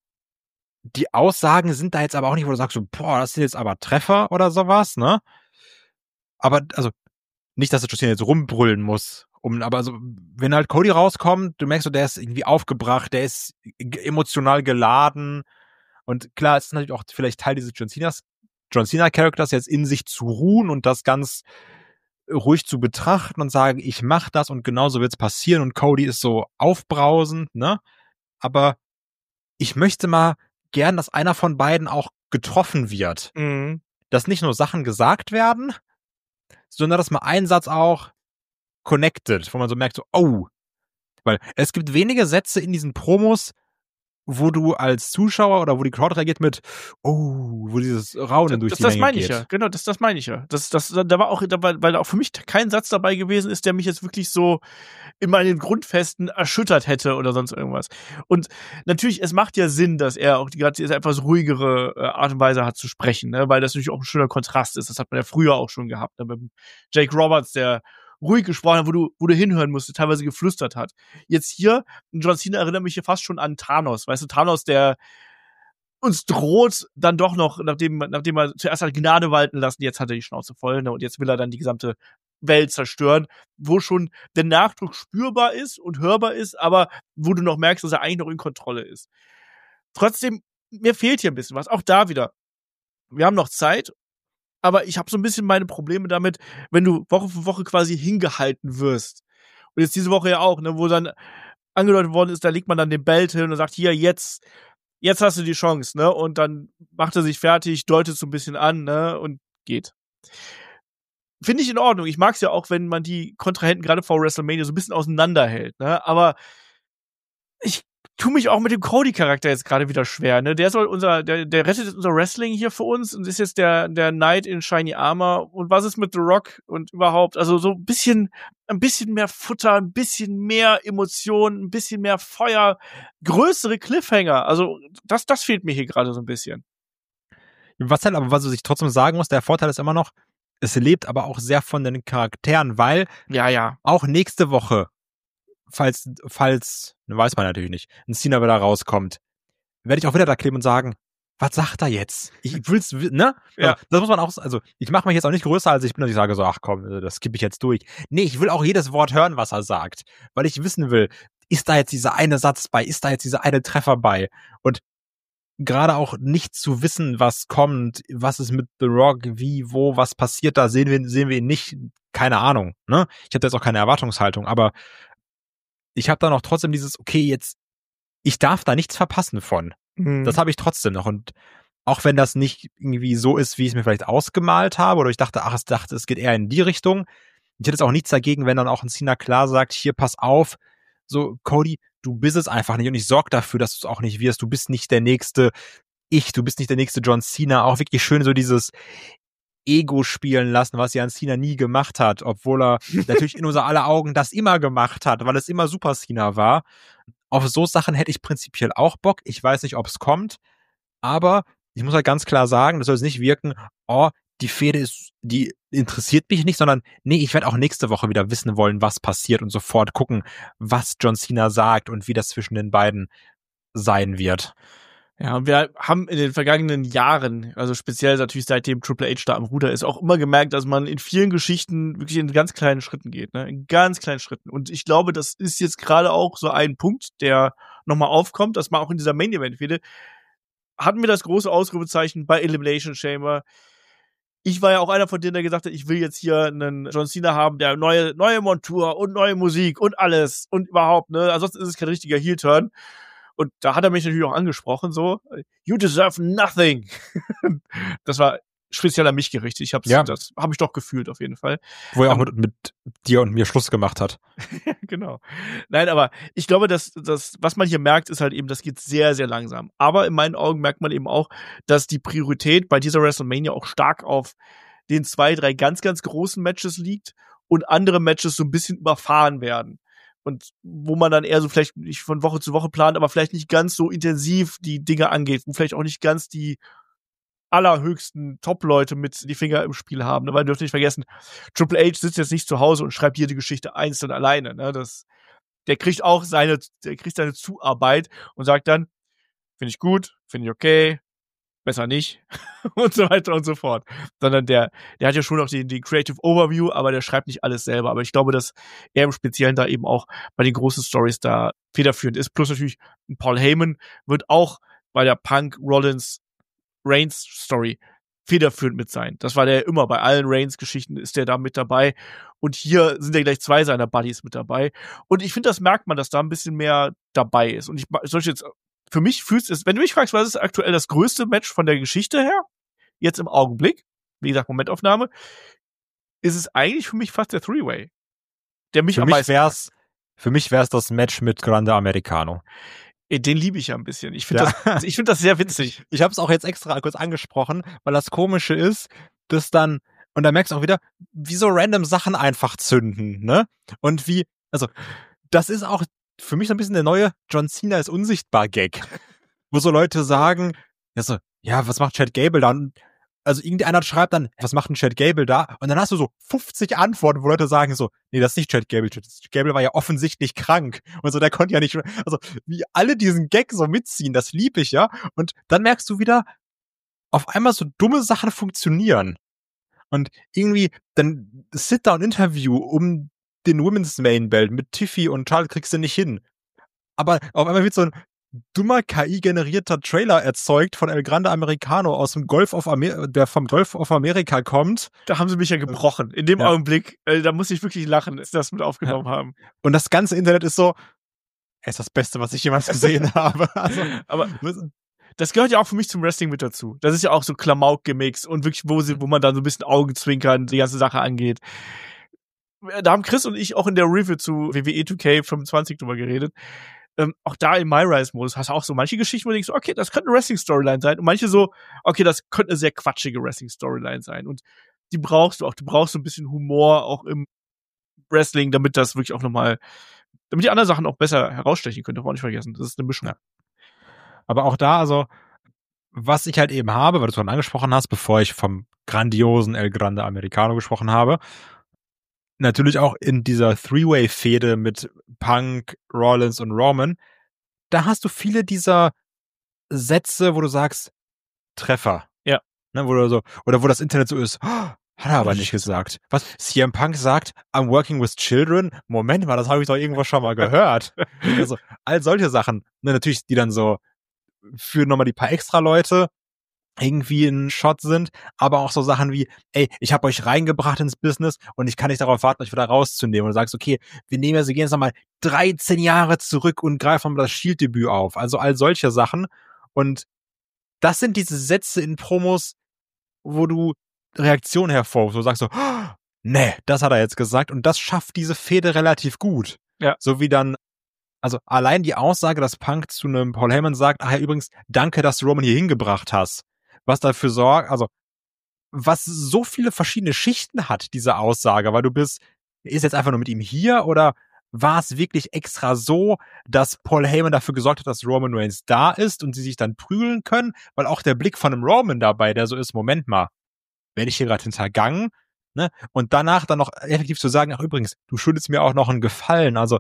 Die Aussagen sind da jetzt aber auch nicht, wo du sagst, so, boah, das sind jetzt aber Treffer oder sowas, ne? Aber, also, nicht, dass John Cena jetzt rumbrüllen muss, um, aber also, wenn halt Cody rauskommt, du merkst so, der ist irgendwie aufgebracht, der ist emotional geladen und klar, es ist natürlich auch vielleicht Teil dieses John Cena's, John Cena-Charakters jetzt in sich zu ruhen und das ganz ruhig zu betrachten und sagen, ich mach das und genauso wird's passieren und Cody ist so aufbrausend, ne? Aber ich möchte mal gern, dass einer von beiden auch getroffen wird. Mhm. Dass nicht nur Sachen gesagt werden, sondern dass mal ein Satz auch connected, wo man so merkt, so, oh. Weil es gibt wenige Sätze in diesen Promos, wo du als Zuschauer oder wo die Crowd reagiert mit, oh, wo dieses Raunen durch das, die das Menge meine ich geht. ja, genau, das, das meine ich ja. Das, das, da war auch, da war, weil da auch für mich kein Satz dabei gewesen ist, der mich jetzt wirklich so in meinen Grundfesten erschüttert hätte oder sonst irgendwas. Und natürlich, es macht ja Sinn, dass er auch die ganze etwas ruhigere äh, Art und Weise hat zu sprechen, ne? Weil das natürlich auch ein schöner Kontrast ist. Das hat man ja früher auch schon gehabt, ne? Mit Jake Roberts, der ruhig gesprochen hat, wo du, wo du hinhören musst, teilweise geflüstert hat. Jetzt hier, John Cena erinnert mich hier fast schon an Thanos. Weißt du, Thanos, der uns droht dann doch noch, nachdem, nachdem er zuerst hat Gnade walten lassen, jetzt hat er die Schnauze voll, ne? Und jetzt will er dann die gesamte Welt zerstören, wo schon der Nachdruck spürbar ist und hörbar ist, aber wo du noch merkst, dass er eigentlich noch in Kontrolle ist. Trotzdem, mir fehlt hier ein bisschen was. Auch da wieder. Wir haben noch Zeit, aber ich habe so ein bisschen meine Probleme damit, wenn du Woche für Woche quasi hingehalten wirst. Und jetzt diese Woche ja auch, ne, wo dann angedeutet worden ist, da legt man dann den Belt hin und sagt, hier, jetzt, jetzt hast du die Chance, ne? Und dann macht er sich fertig, deutet so ein bisschen an, ne? Und geht. Finde ich in Ordnung. Ich mag es ja auch, wenn man die Kontrahenten gerade vor WrestleMania so ein bisschen auseinanderhält, ne? Aber ich tue mich auch mit dem Cody-Charakter jetzt gerade wieder schwer, ne? Der soll unser, der, der rettet unser Wrestling hier für uns und ist jetzt der, der Knight in Shiny Armor. Und was ist mit The Rock und überhaupt? Also so ein bisschen, ein bisschen mehr Futter, ein bisschen mehr Emotionen, ein bisschen mehr Feuer, größere Cliffhanger. Also das, das fehlt mir hier gerade so ein bisschen. Was halt aber, was ich trotzdem sagen muss, der Vorteil ist immer noch, es lebt aber auch sehr von den Charakteren, weil Ja, ja. auch nächste Woche, falls, falls, weiß man natürlich nicht, ein Cena wieder rauskommt, werde ich auch wieder da kleben und sagen, was sagt er jetzt? Ich will's, ne? Ja. Also, das muss man auch, also, ich mache mich jetzt auch nicht größer, als ich bin, und ich sage so, ach komm, das skippe ich jetzt durch. Nee, ich will auch jedes Wort hören, was er sagt, weil ich wissen will, ist da jetzt dieser eine Satz bei, ist da jetzt dieser eine Treffer bei? Und gerade auch nicht zu wissen, was kommt, was ist mit The Rock, wie, wo, was passiert da, sehen wir, sehen wir ihn nicht, keine Ahnung, ne? Ich habe jetzt auch keine Erwartungshaltung, aber ich habe da noch trotzdem dieses, okay, jetzt, ich darf da nichts verpassen von. Mhm. Das habe ich trotzdem noch. Und auch wenn das nicht irgendwie so ist, wie ich es mir vielleicht ausgemalt habe, oder ich dachte, ach, ich dachte, es geht eher in die Richtung. Ich hätte jetzt auch nichts dagegen, wenn dann auch ein Cena klar sagt, hier, pass auf, so, Cody, du bist es einfach nicht und ich sorge dafür, dass du es auch nicht wirst. Du bist nicht der nächste Ich, du bist nicht der nächste John Cena. Auch wirklich schön so dieses Ego spielen lassen, was Jan Cena nie gemacht hat, obwohl er natürlich in unser aller Augen das immer gemacht hat, weil es immer Super Cena war. Auf so Sachen hätte ich prinzipiell auch Bock. Ich weiß nicht, ob es kommt, aber ich muss halt ganz klar sagen, das soll es nicht wirken, oh, die Fehde ist, die interessiert mich nicht, sondern nee, ich werde auch nächste Woche wieder wissen wollen, was passiert und sofort gucken, was John Cena sagt und wie das zwischen den beiden sein wird. Ja, und wir haben in den vergangenen Jahren, also speziell natürlich seitdem Triple H da am Ruder ist, auch immer gemerkt, dass man in vielen Geschichten wirklich in ganz kleinen Schritten geht, ne? In ganz kleinen Schritten. Und ich glaube, das ist jetzt gerade auch so ein Punkt, der nochmal aufkommt, dass man auch in dieser Main-Event-Fehde hatten wir das große Ausrufezeichen bei Elimination Chamber. Ich war ja auch einer von denen, der gesagt hat, ich will jetzt hier einen John Cena haben, der neue, neue Montur und neue Musik und alles und überhaupt, ne? Ansonsten ist es kein richtiger Heel-Turn. Und da hat er mich natürlich auch angesprochen, so, you deserve nothing. Das war speziell an mich gerichtet. Ich hab's, Ja. das habe ich doch gefühlt auf jeden Fall. Wo er auch Ähm, mit, mit dir und mir Schluss gemacht hat. Genau. Nein, aber ich glaube, dass das, was man hier merkt, ist halt eben, das geht sehr, sehr langsam. Aber in meinen Augen merkt man eben auch, dass die Priorität bei dieser WrestleMania auch stark auf den zwei, drei ganz, ganz großen Matches liegt und andere Matches so ein bisschen überfahren werden. und wo man dann eher so vielleicht nicht von Woche zu Woche plant, aber vielleicht nicht ganz so intensiv die Dinge angeht, wo vielleicht auch nicht ganz die allerhöchsten Top-Leute mit die Finger im Spiel haben. Ne? Weil ihr dürft nicht vergessen, Triple H sitzt jetzt nicht zu Hause und schreibt jede Geschichte einzeln alleine. Ne? Das, der kriegt auch seine, der kriegt seine Zuarbeit und sagt dann, finde ich gut, finde ich okay, besser nicht und so weiter und so fort. Sondern der, der hat ja schon noch die, die Creative Overview, aber der schreibt nicht alles selber. Aber ich glaube, dass er im Speziellen da eben auch bei den großen Stories da federführend ist. Plus natürlich Paul Heyman wird auch bei der Punk Rollins Reigns Story federführend mit sein. Das war der immer bei allen Reigns-Geschichten ist der da mit dabei. Und hier sind ja gleich zwei seiner Buddies mit dabei. Und ich finde, das merkt man, dass da ein bisschen mehr dabei ist. Und ich soll jetzt für mich fühlst es, wenn du mich fragst, was ist aktuell das größte Match von der Geschichte her, jetzt im Augenblick, wie gesagt, Momentaufnahme, ist es eigentlich für mich fast der Three-Way. Der mich für am mich meisten wär's, Für mich wär's das Match mit Grande Americano. Den liebe ich ja ein bisschen. Ich finde Ja. das, ich finde das sehr witzig. Ich habe es auch jetzt extra kurz angesprochen, weil das Komische ist, dass dann, und da merkst du auch wieder, wie so random Sachen einfach zünden, ne? Und wie, also, das ist auch für mich so ein bisschen der neue John Cena ist unsichtbar Gag. Wo so Leute sagen, ja, so, ja, was macht Chad Gable da? Und also irgendeiner schreibt dann, was macht ein Chad Gable da? Und dann hast du so fünfzig Antworten, wo Leute sagen so, nee, das ist nicht Chad Gable. Chad Gable war ja offensichtlich krank. Und so, der konnte ja nicht, also wie alle diesen Gag so mitziehen, das lieb ich, ja. Und dann merkst du wieder, auf einmal so dumme Sachen funktionieren. Und irgendwie, dann Sit-Down-Interview um den Women's Main Belt mit Tiffy und Charlotte kriegst du nicht hin. Aber auf einmal wird so ein dummer K I-generierter Trailer erzeugt von El Grande Americano aus dem Golf of Amerika, der vom Golf of America kommt. Da haben sie mich ja gebrochen. In dem ja. Augenblick, äh, da muss ich wirklich lachen, dass sie das mit aufgenommen ja. haben. Und das ganze Internet ist so, es ist das Beste, was ich jemals gesehen habe. Also, aber das gehört ja auch für mich zum Wrestling mit dazu. Das ist ja auch so Klamauk-Gimmicks und wirklich, wo sie, wo man dann so ein bisschen Augenzwinkern die ganze Sache angeht. Da haben Chris und ich auch in der Review zu W W E zwei K fünfundzwanzig drüber geredet. Ähm, auch da im MyRise-Modus hast du auch so manche Geschichten, wo du denkst, okay, das könnte eine Wrestling-Storyline sein. Und manche so, okay, das könnte eine sehr quatschige Wrestling-Storyline sein. Und die brauchst du auch. Du brauchst so ein bisschen Humor auch im Wrestling, damit das wirklich auch nochmal, damit die anderen Sachen auch besser herausstechen können. Darf man auch nicht vergessen. Das ist eine Mischung. Ja. Aber auch da, also, was ich halt eben habe, weil du es schon angesprochen hast, bevor ich vom grandiosen El Grande Americano gesprochen habe, natürlich auch in dieser Three-Way-Fehde mit Punk, Rollins und Roman, da hast du viele dieser Sätze, wo du sagst, Treffer. Ja. Ne, wo du so, oder wo das Internet so ist, oh, hat er aber nicht gesagt. Was? C M Punk sagt, I'm working with children? Moment mal, das habe ich doch irgendwo schon mal gehört. Also, all solche Sachen, ne, natürlich, die dann so für nochmal die paar extra Leute irgendwie in Shot sind, aber auch so Sachen wie, ey, ich habe euch reingebracht ins Business und ich kann nicht darauf warten, euch wieder rauszunehmen. Und du sagst, okay, wir nehmen jetzt, wir gehen jetzt nochmal dreizehn Jahre zurück und greifen mal das Shield-Debüt auf. Also all solche Sachen. Und das sind diese Sätze in Promos, wo du Reaktionen hervorrufst, wo du sagst so, oh, nee, das hat er jetzt gesagt. Und das schafft diese Fehde relativ gut. Ja. So wie dann, also allein die Aussage, dass Punk zu einem Paul Heyman sagt, ach ja, übrigens, danke, dass du Roman hier hingebracht hast. Was dafür sorgt, also was so viele verschiedene Schichten hat, diese Aussage, weil du bist, ist jetzt einfach nur mit ihm hier oder war es wirklich extra so, dass Paul Heyman dafür gesorgt hat, dass Roman Reigns da ist und sie sich dann prügeln können, weil auch der Blick von einem Roman dabei, der so ist, Moment mal, werde ich hier gerade hintergangen, ne? Und danach dann noch effektiv zu sagen, ach übrigens, du schuldest mir auch noch einen Gefallen, also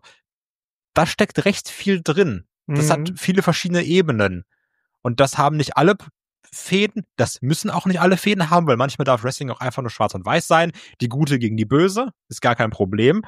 da steckt recht viel drin. Das mhm. hat viele verschiedene Ebenen und das haben nicht alle Fäden, das müssen auch nicht alle Fäden haben, weil manchmal darf Wrestling auch einfach nur schwarz und weiß sein. Die Gute gegen die Böse, ist gar kein Problem.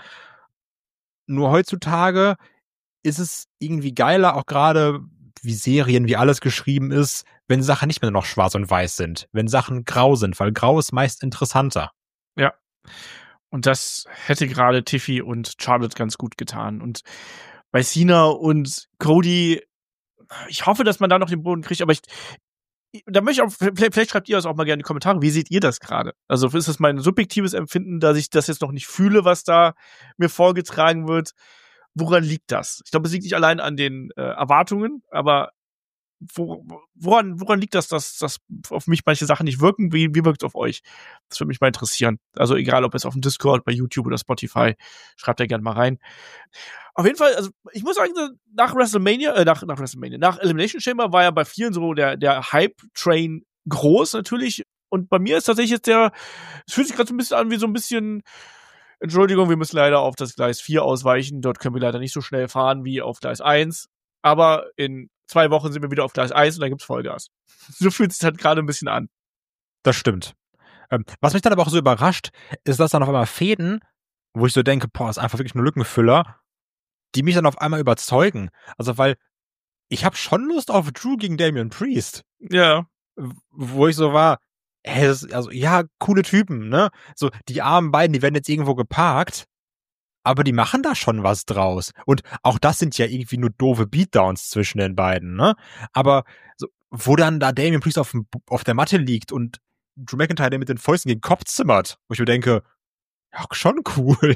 Nur heutzutage ist es irgendwie geiler, auch gerade wie Serien, wie alles geschrieben ist, wenn Sachen nicht mehr noch schwarz und weiß sind, wenn Sachen grau sind, weil grau ist meist interessanter. Ja. Und das hätte gerade Tiffy und Charlotte ganz gut getan. Und bei Cena und Cody, ich hoffe, dass man da noch den Boden kriegt, aber ich da möchte ich auch, vielleicht, vielleicht schreibt ihr das auch mal gerne in die Kommentare. Wie seht ihr das gerade? Also ist das mein subjektives Empfinden, dass ich das jetzt noch nicht fühle, was da mir vorgetragen wird? Woran liegt das? Ich glaube, es liegt nicht allein an den äh, Erwartungen, aber wo, woran, woran liegt das, dass, dass auf mich manche Sachen nicht wirken? Wie, wie wirkt es auf euch? Das würde mich mal interessieren. Also egal, ob es auf dem Discord, bei YouTube oder Spotify, schreibt da gerne mal rein. Auf jeden Fall, also ich muss sagen, nach WrestleMania, äh, nach, nach WrestleMania, nach Elimination Chamber war ja bei vielen so der, der Hype-Train groß natürlich. Und bei mir ist tatsächlich jetzt der, es fühlt sich gerade so ein bisschen an wie so ein bisschen, Entschuldigung, wir müssen leider auf das Gleis vier ausweichen. Dort können wir leider nicht so schnell fahren wie auf Gleis eins. Aber in zwei Wochen sind wir wieder auf Gleis eins und dann gibt's Vollgas. So fühlt es sich halt gerade ein bisschen an. Das stimmt. Ähm, was mich dann aber auch so überrascht, ist, dass dann auf einmal Fäden, wo ich so denke, boah, ist einfach wirklich nur Lückenfüller, die mich dann auf einmal überzeugen. Also, weil ich habe schon Lust auf Drew gegen Damian Priest. Ja. Wo ich so war, hey, das, also ja, coole Typen, ne? So, die armen beiden, die werden jetzt irgendwo geparkt, aber die machen da schon was draus. Und auch das sind ja irgendwie nur doofe Beatdowns zwischen den beiden, ne? Aber so, wo dann da Damian Priest auf, dem, auf der Matte liegt und Drew McIntyre, der mit den Fäusten gegen den Kopf zimmert, wo ich mir denke, ja, schon cool.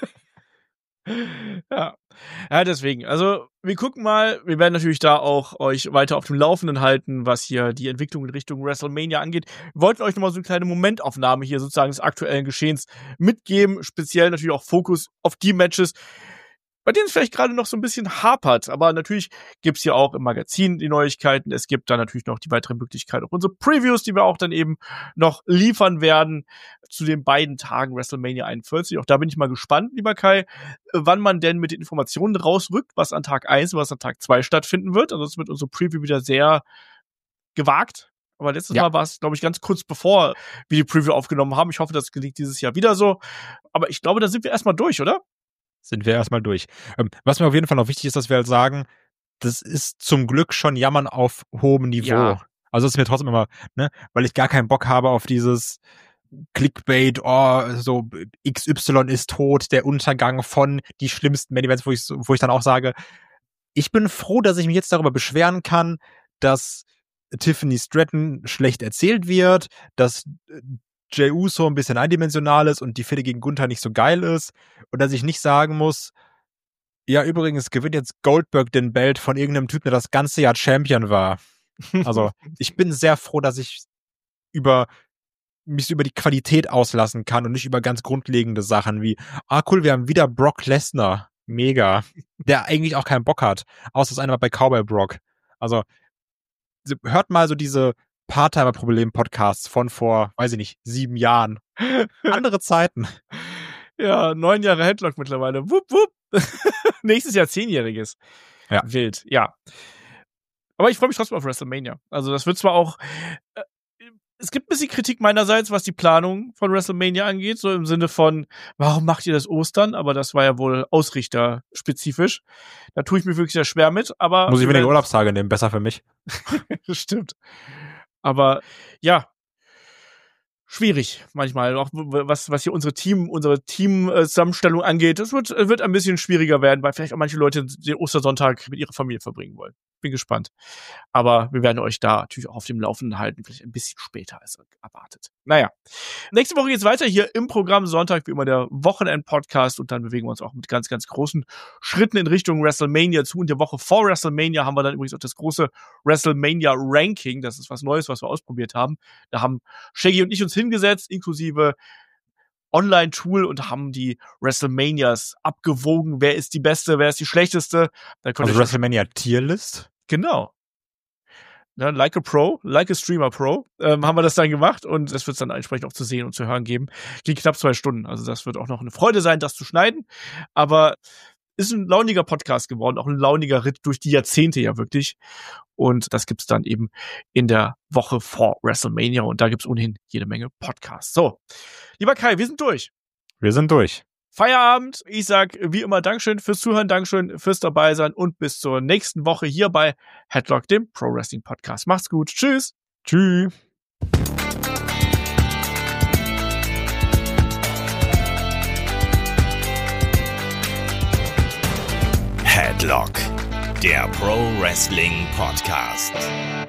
Ja. Ja, deswegen. Also, wir gucken mal. Wir werden natürlich da auch euch weiter auf dem Laufenden halten, was hier die Entwicklung in Richtung WrestleMania angeht. Wir wollten euch nochmal so eine kleine Momentaufnahme hier sozusagen des aktuellen Geschehens mitgeben. Speziell natürlich auch Fokus auf die Matches, bei denen es vielleicht gerade noch so ein bisschen hapert. Aber natürlich gibt's hier auch im Magazin die Neuigkeiten. Es gibt dann natürlich noch die weitere Möglichkeit, auch unsere Previews, die wir auch dann eben noch liefern werden zu den beiden Tagen WrestleMania einundvierzig. Auch da bin ich mal gespannt, lieber Kai, wann man denn mit den Informationen rausrückt, was an Tag eins und was an Tag zwei stattfinden wird. Also es wird unsere Preview wieder sehr gewagt. Aber letztes ja. Mal war es, glaube ich, ganz kurz bevor wir die Preview aufgenommen haben. Ich hoffe, das gelingt dieses Jahr wieder so. Aber ich glaube, da sind wir erstmal durch, oder? Sind wir erstmal durch. Ähm, was mir auf jeden Fall noch wichtig ist, dass wir halt sagen, das ist zum Glück schon Jammern auf hohem Niveau. Ja. Also das ist mir trotzdem immer, ne, weil ich gar keinen Bock habe auf dieses Clickbait, oh, so X Y ist tot, der Untergang von die schlimmsten Main-Events, wo ich, wo ich dann auch sage, ich bin froh, dass ich mich jetzt darüber beschweren kann, dass Tiffany Stratton schlecht erzählt wird, dass Jey Uso ein bisschen eindimensional ist und die Fehde gegen Gunther nicht so geil ist und dass ich nicht sagen muss, ja, übrigens gewinnt jetzt Goldberg den Belt von irgendeinem Typen, der das ganze Jahr Champion war. Also, ich bin sehr froh, dass ich über mich über die Qualität auslassen kann und nicht über ganz grundlegende Sachen wie, ah cool, wir haben wieder Brock Lesnar. Mega. Der eigentlich auch keinen Bock hat. Außer das eine Mal bei Cowboy Brock. Also, hört mal so diese Part-Timer-Problem-Podcasts von vor, weiß ich nicht, sieben Jahren. Andere Zeiten. Ja, neun Jahre Headlock mittlerweile. Wupp, wupp. Nächstes Jahr zehnjähriges. Ja. Wild, ja. Aber ich freue mich trotzdem auf WrestleMania. Also das wird zwar auch, äh, es gibt ein bisschen Kritik meinerseits, was die Planung von WrestleMania angeht, so im Sinne von, warum macht ihr das Ostern? Aber das war ja wohl ausrichterspezifisch. Da tue ich mir wirklich sehr schwer mit, aber... Muss ich weniger Urlaubstage nehmen, besser für mich. Das stimmt. Aber ja, schwierig manchmal, auch was, was hier unsere Team, unsere Team-Zusammenstellung angeht. Das wird, wird ein bisschen schwieriger werden, weil vielleicht auch manche Leute den Ostersonntag mit ihrer Familie verbringen wollen. Bin gespannt. Aber wir werden euch da natürlich auch auf dem Laufenden halten, vielleicht ein bisschen später als erwartet. Naja. Nächste Woche geht's weiter hier im Programm Sonntag, wie immer der Wochenend-Podcast und dann bewegen wir uns auch mit ganz, ganz großen Schritten in Richtung WrestleMania zu. Und der Woche vor WrestleMania haben wir dann übrigens auch das große WrestleMania-Ranking. Das ist was Neues, was wir ausprobiert haben. Da haben Shaggy und ich uns hingesetzt, inklusive Online-Tool und haben die WrestleManias abgewogen. Wer ist die beste, wer ist die schlechteste? Da also WrestleMania-Tierlist? Genau. Ja, like a Pro, like a Streamer Pro, ähm, haben wir das dann gemacht und es wird es dann entsprechend auch zu sehen und zu hören geben. Geht knapp zwei Stunden, also das wird auch noch eine Freude sein, das zu schneiden. Aber ist ein launiger Podcast geworden, auch ein launiger Ritt durch die Jahrzehnte ja wirklich. Und das gibt's dann eben in der Woche vor WrestleMania und da gibt's ohnehin jede Menge Podcasts. So, lieber Kai, wir sind durch. Wir sind durch. Feierabend. Ich sag wie immer Dankeschön fürs Zuhören, Dankeschön fürs Dabeisein und bis zur nächsten Woche hier bei Headlock, dem Pro Wrestling Podcast. Macht's gut. Tschüss. Tschüss. Headlock, der Pro Wrestling Podcast.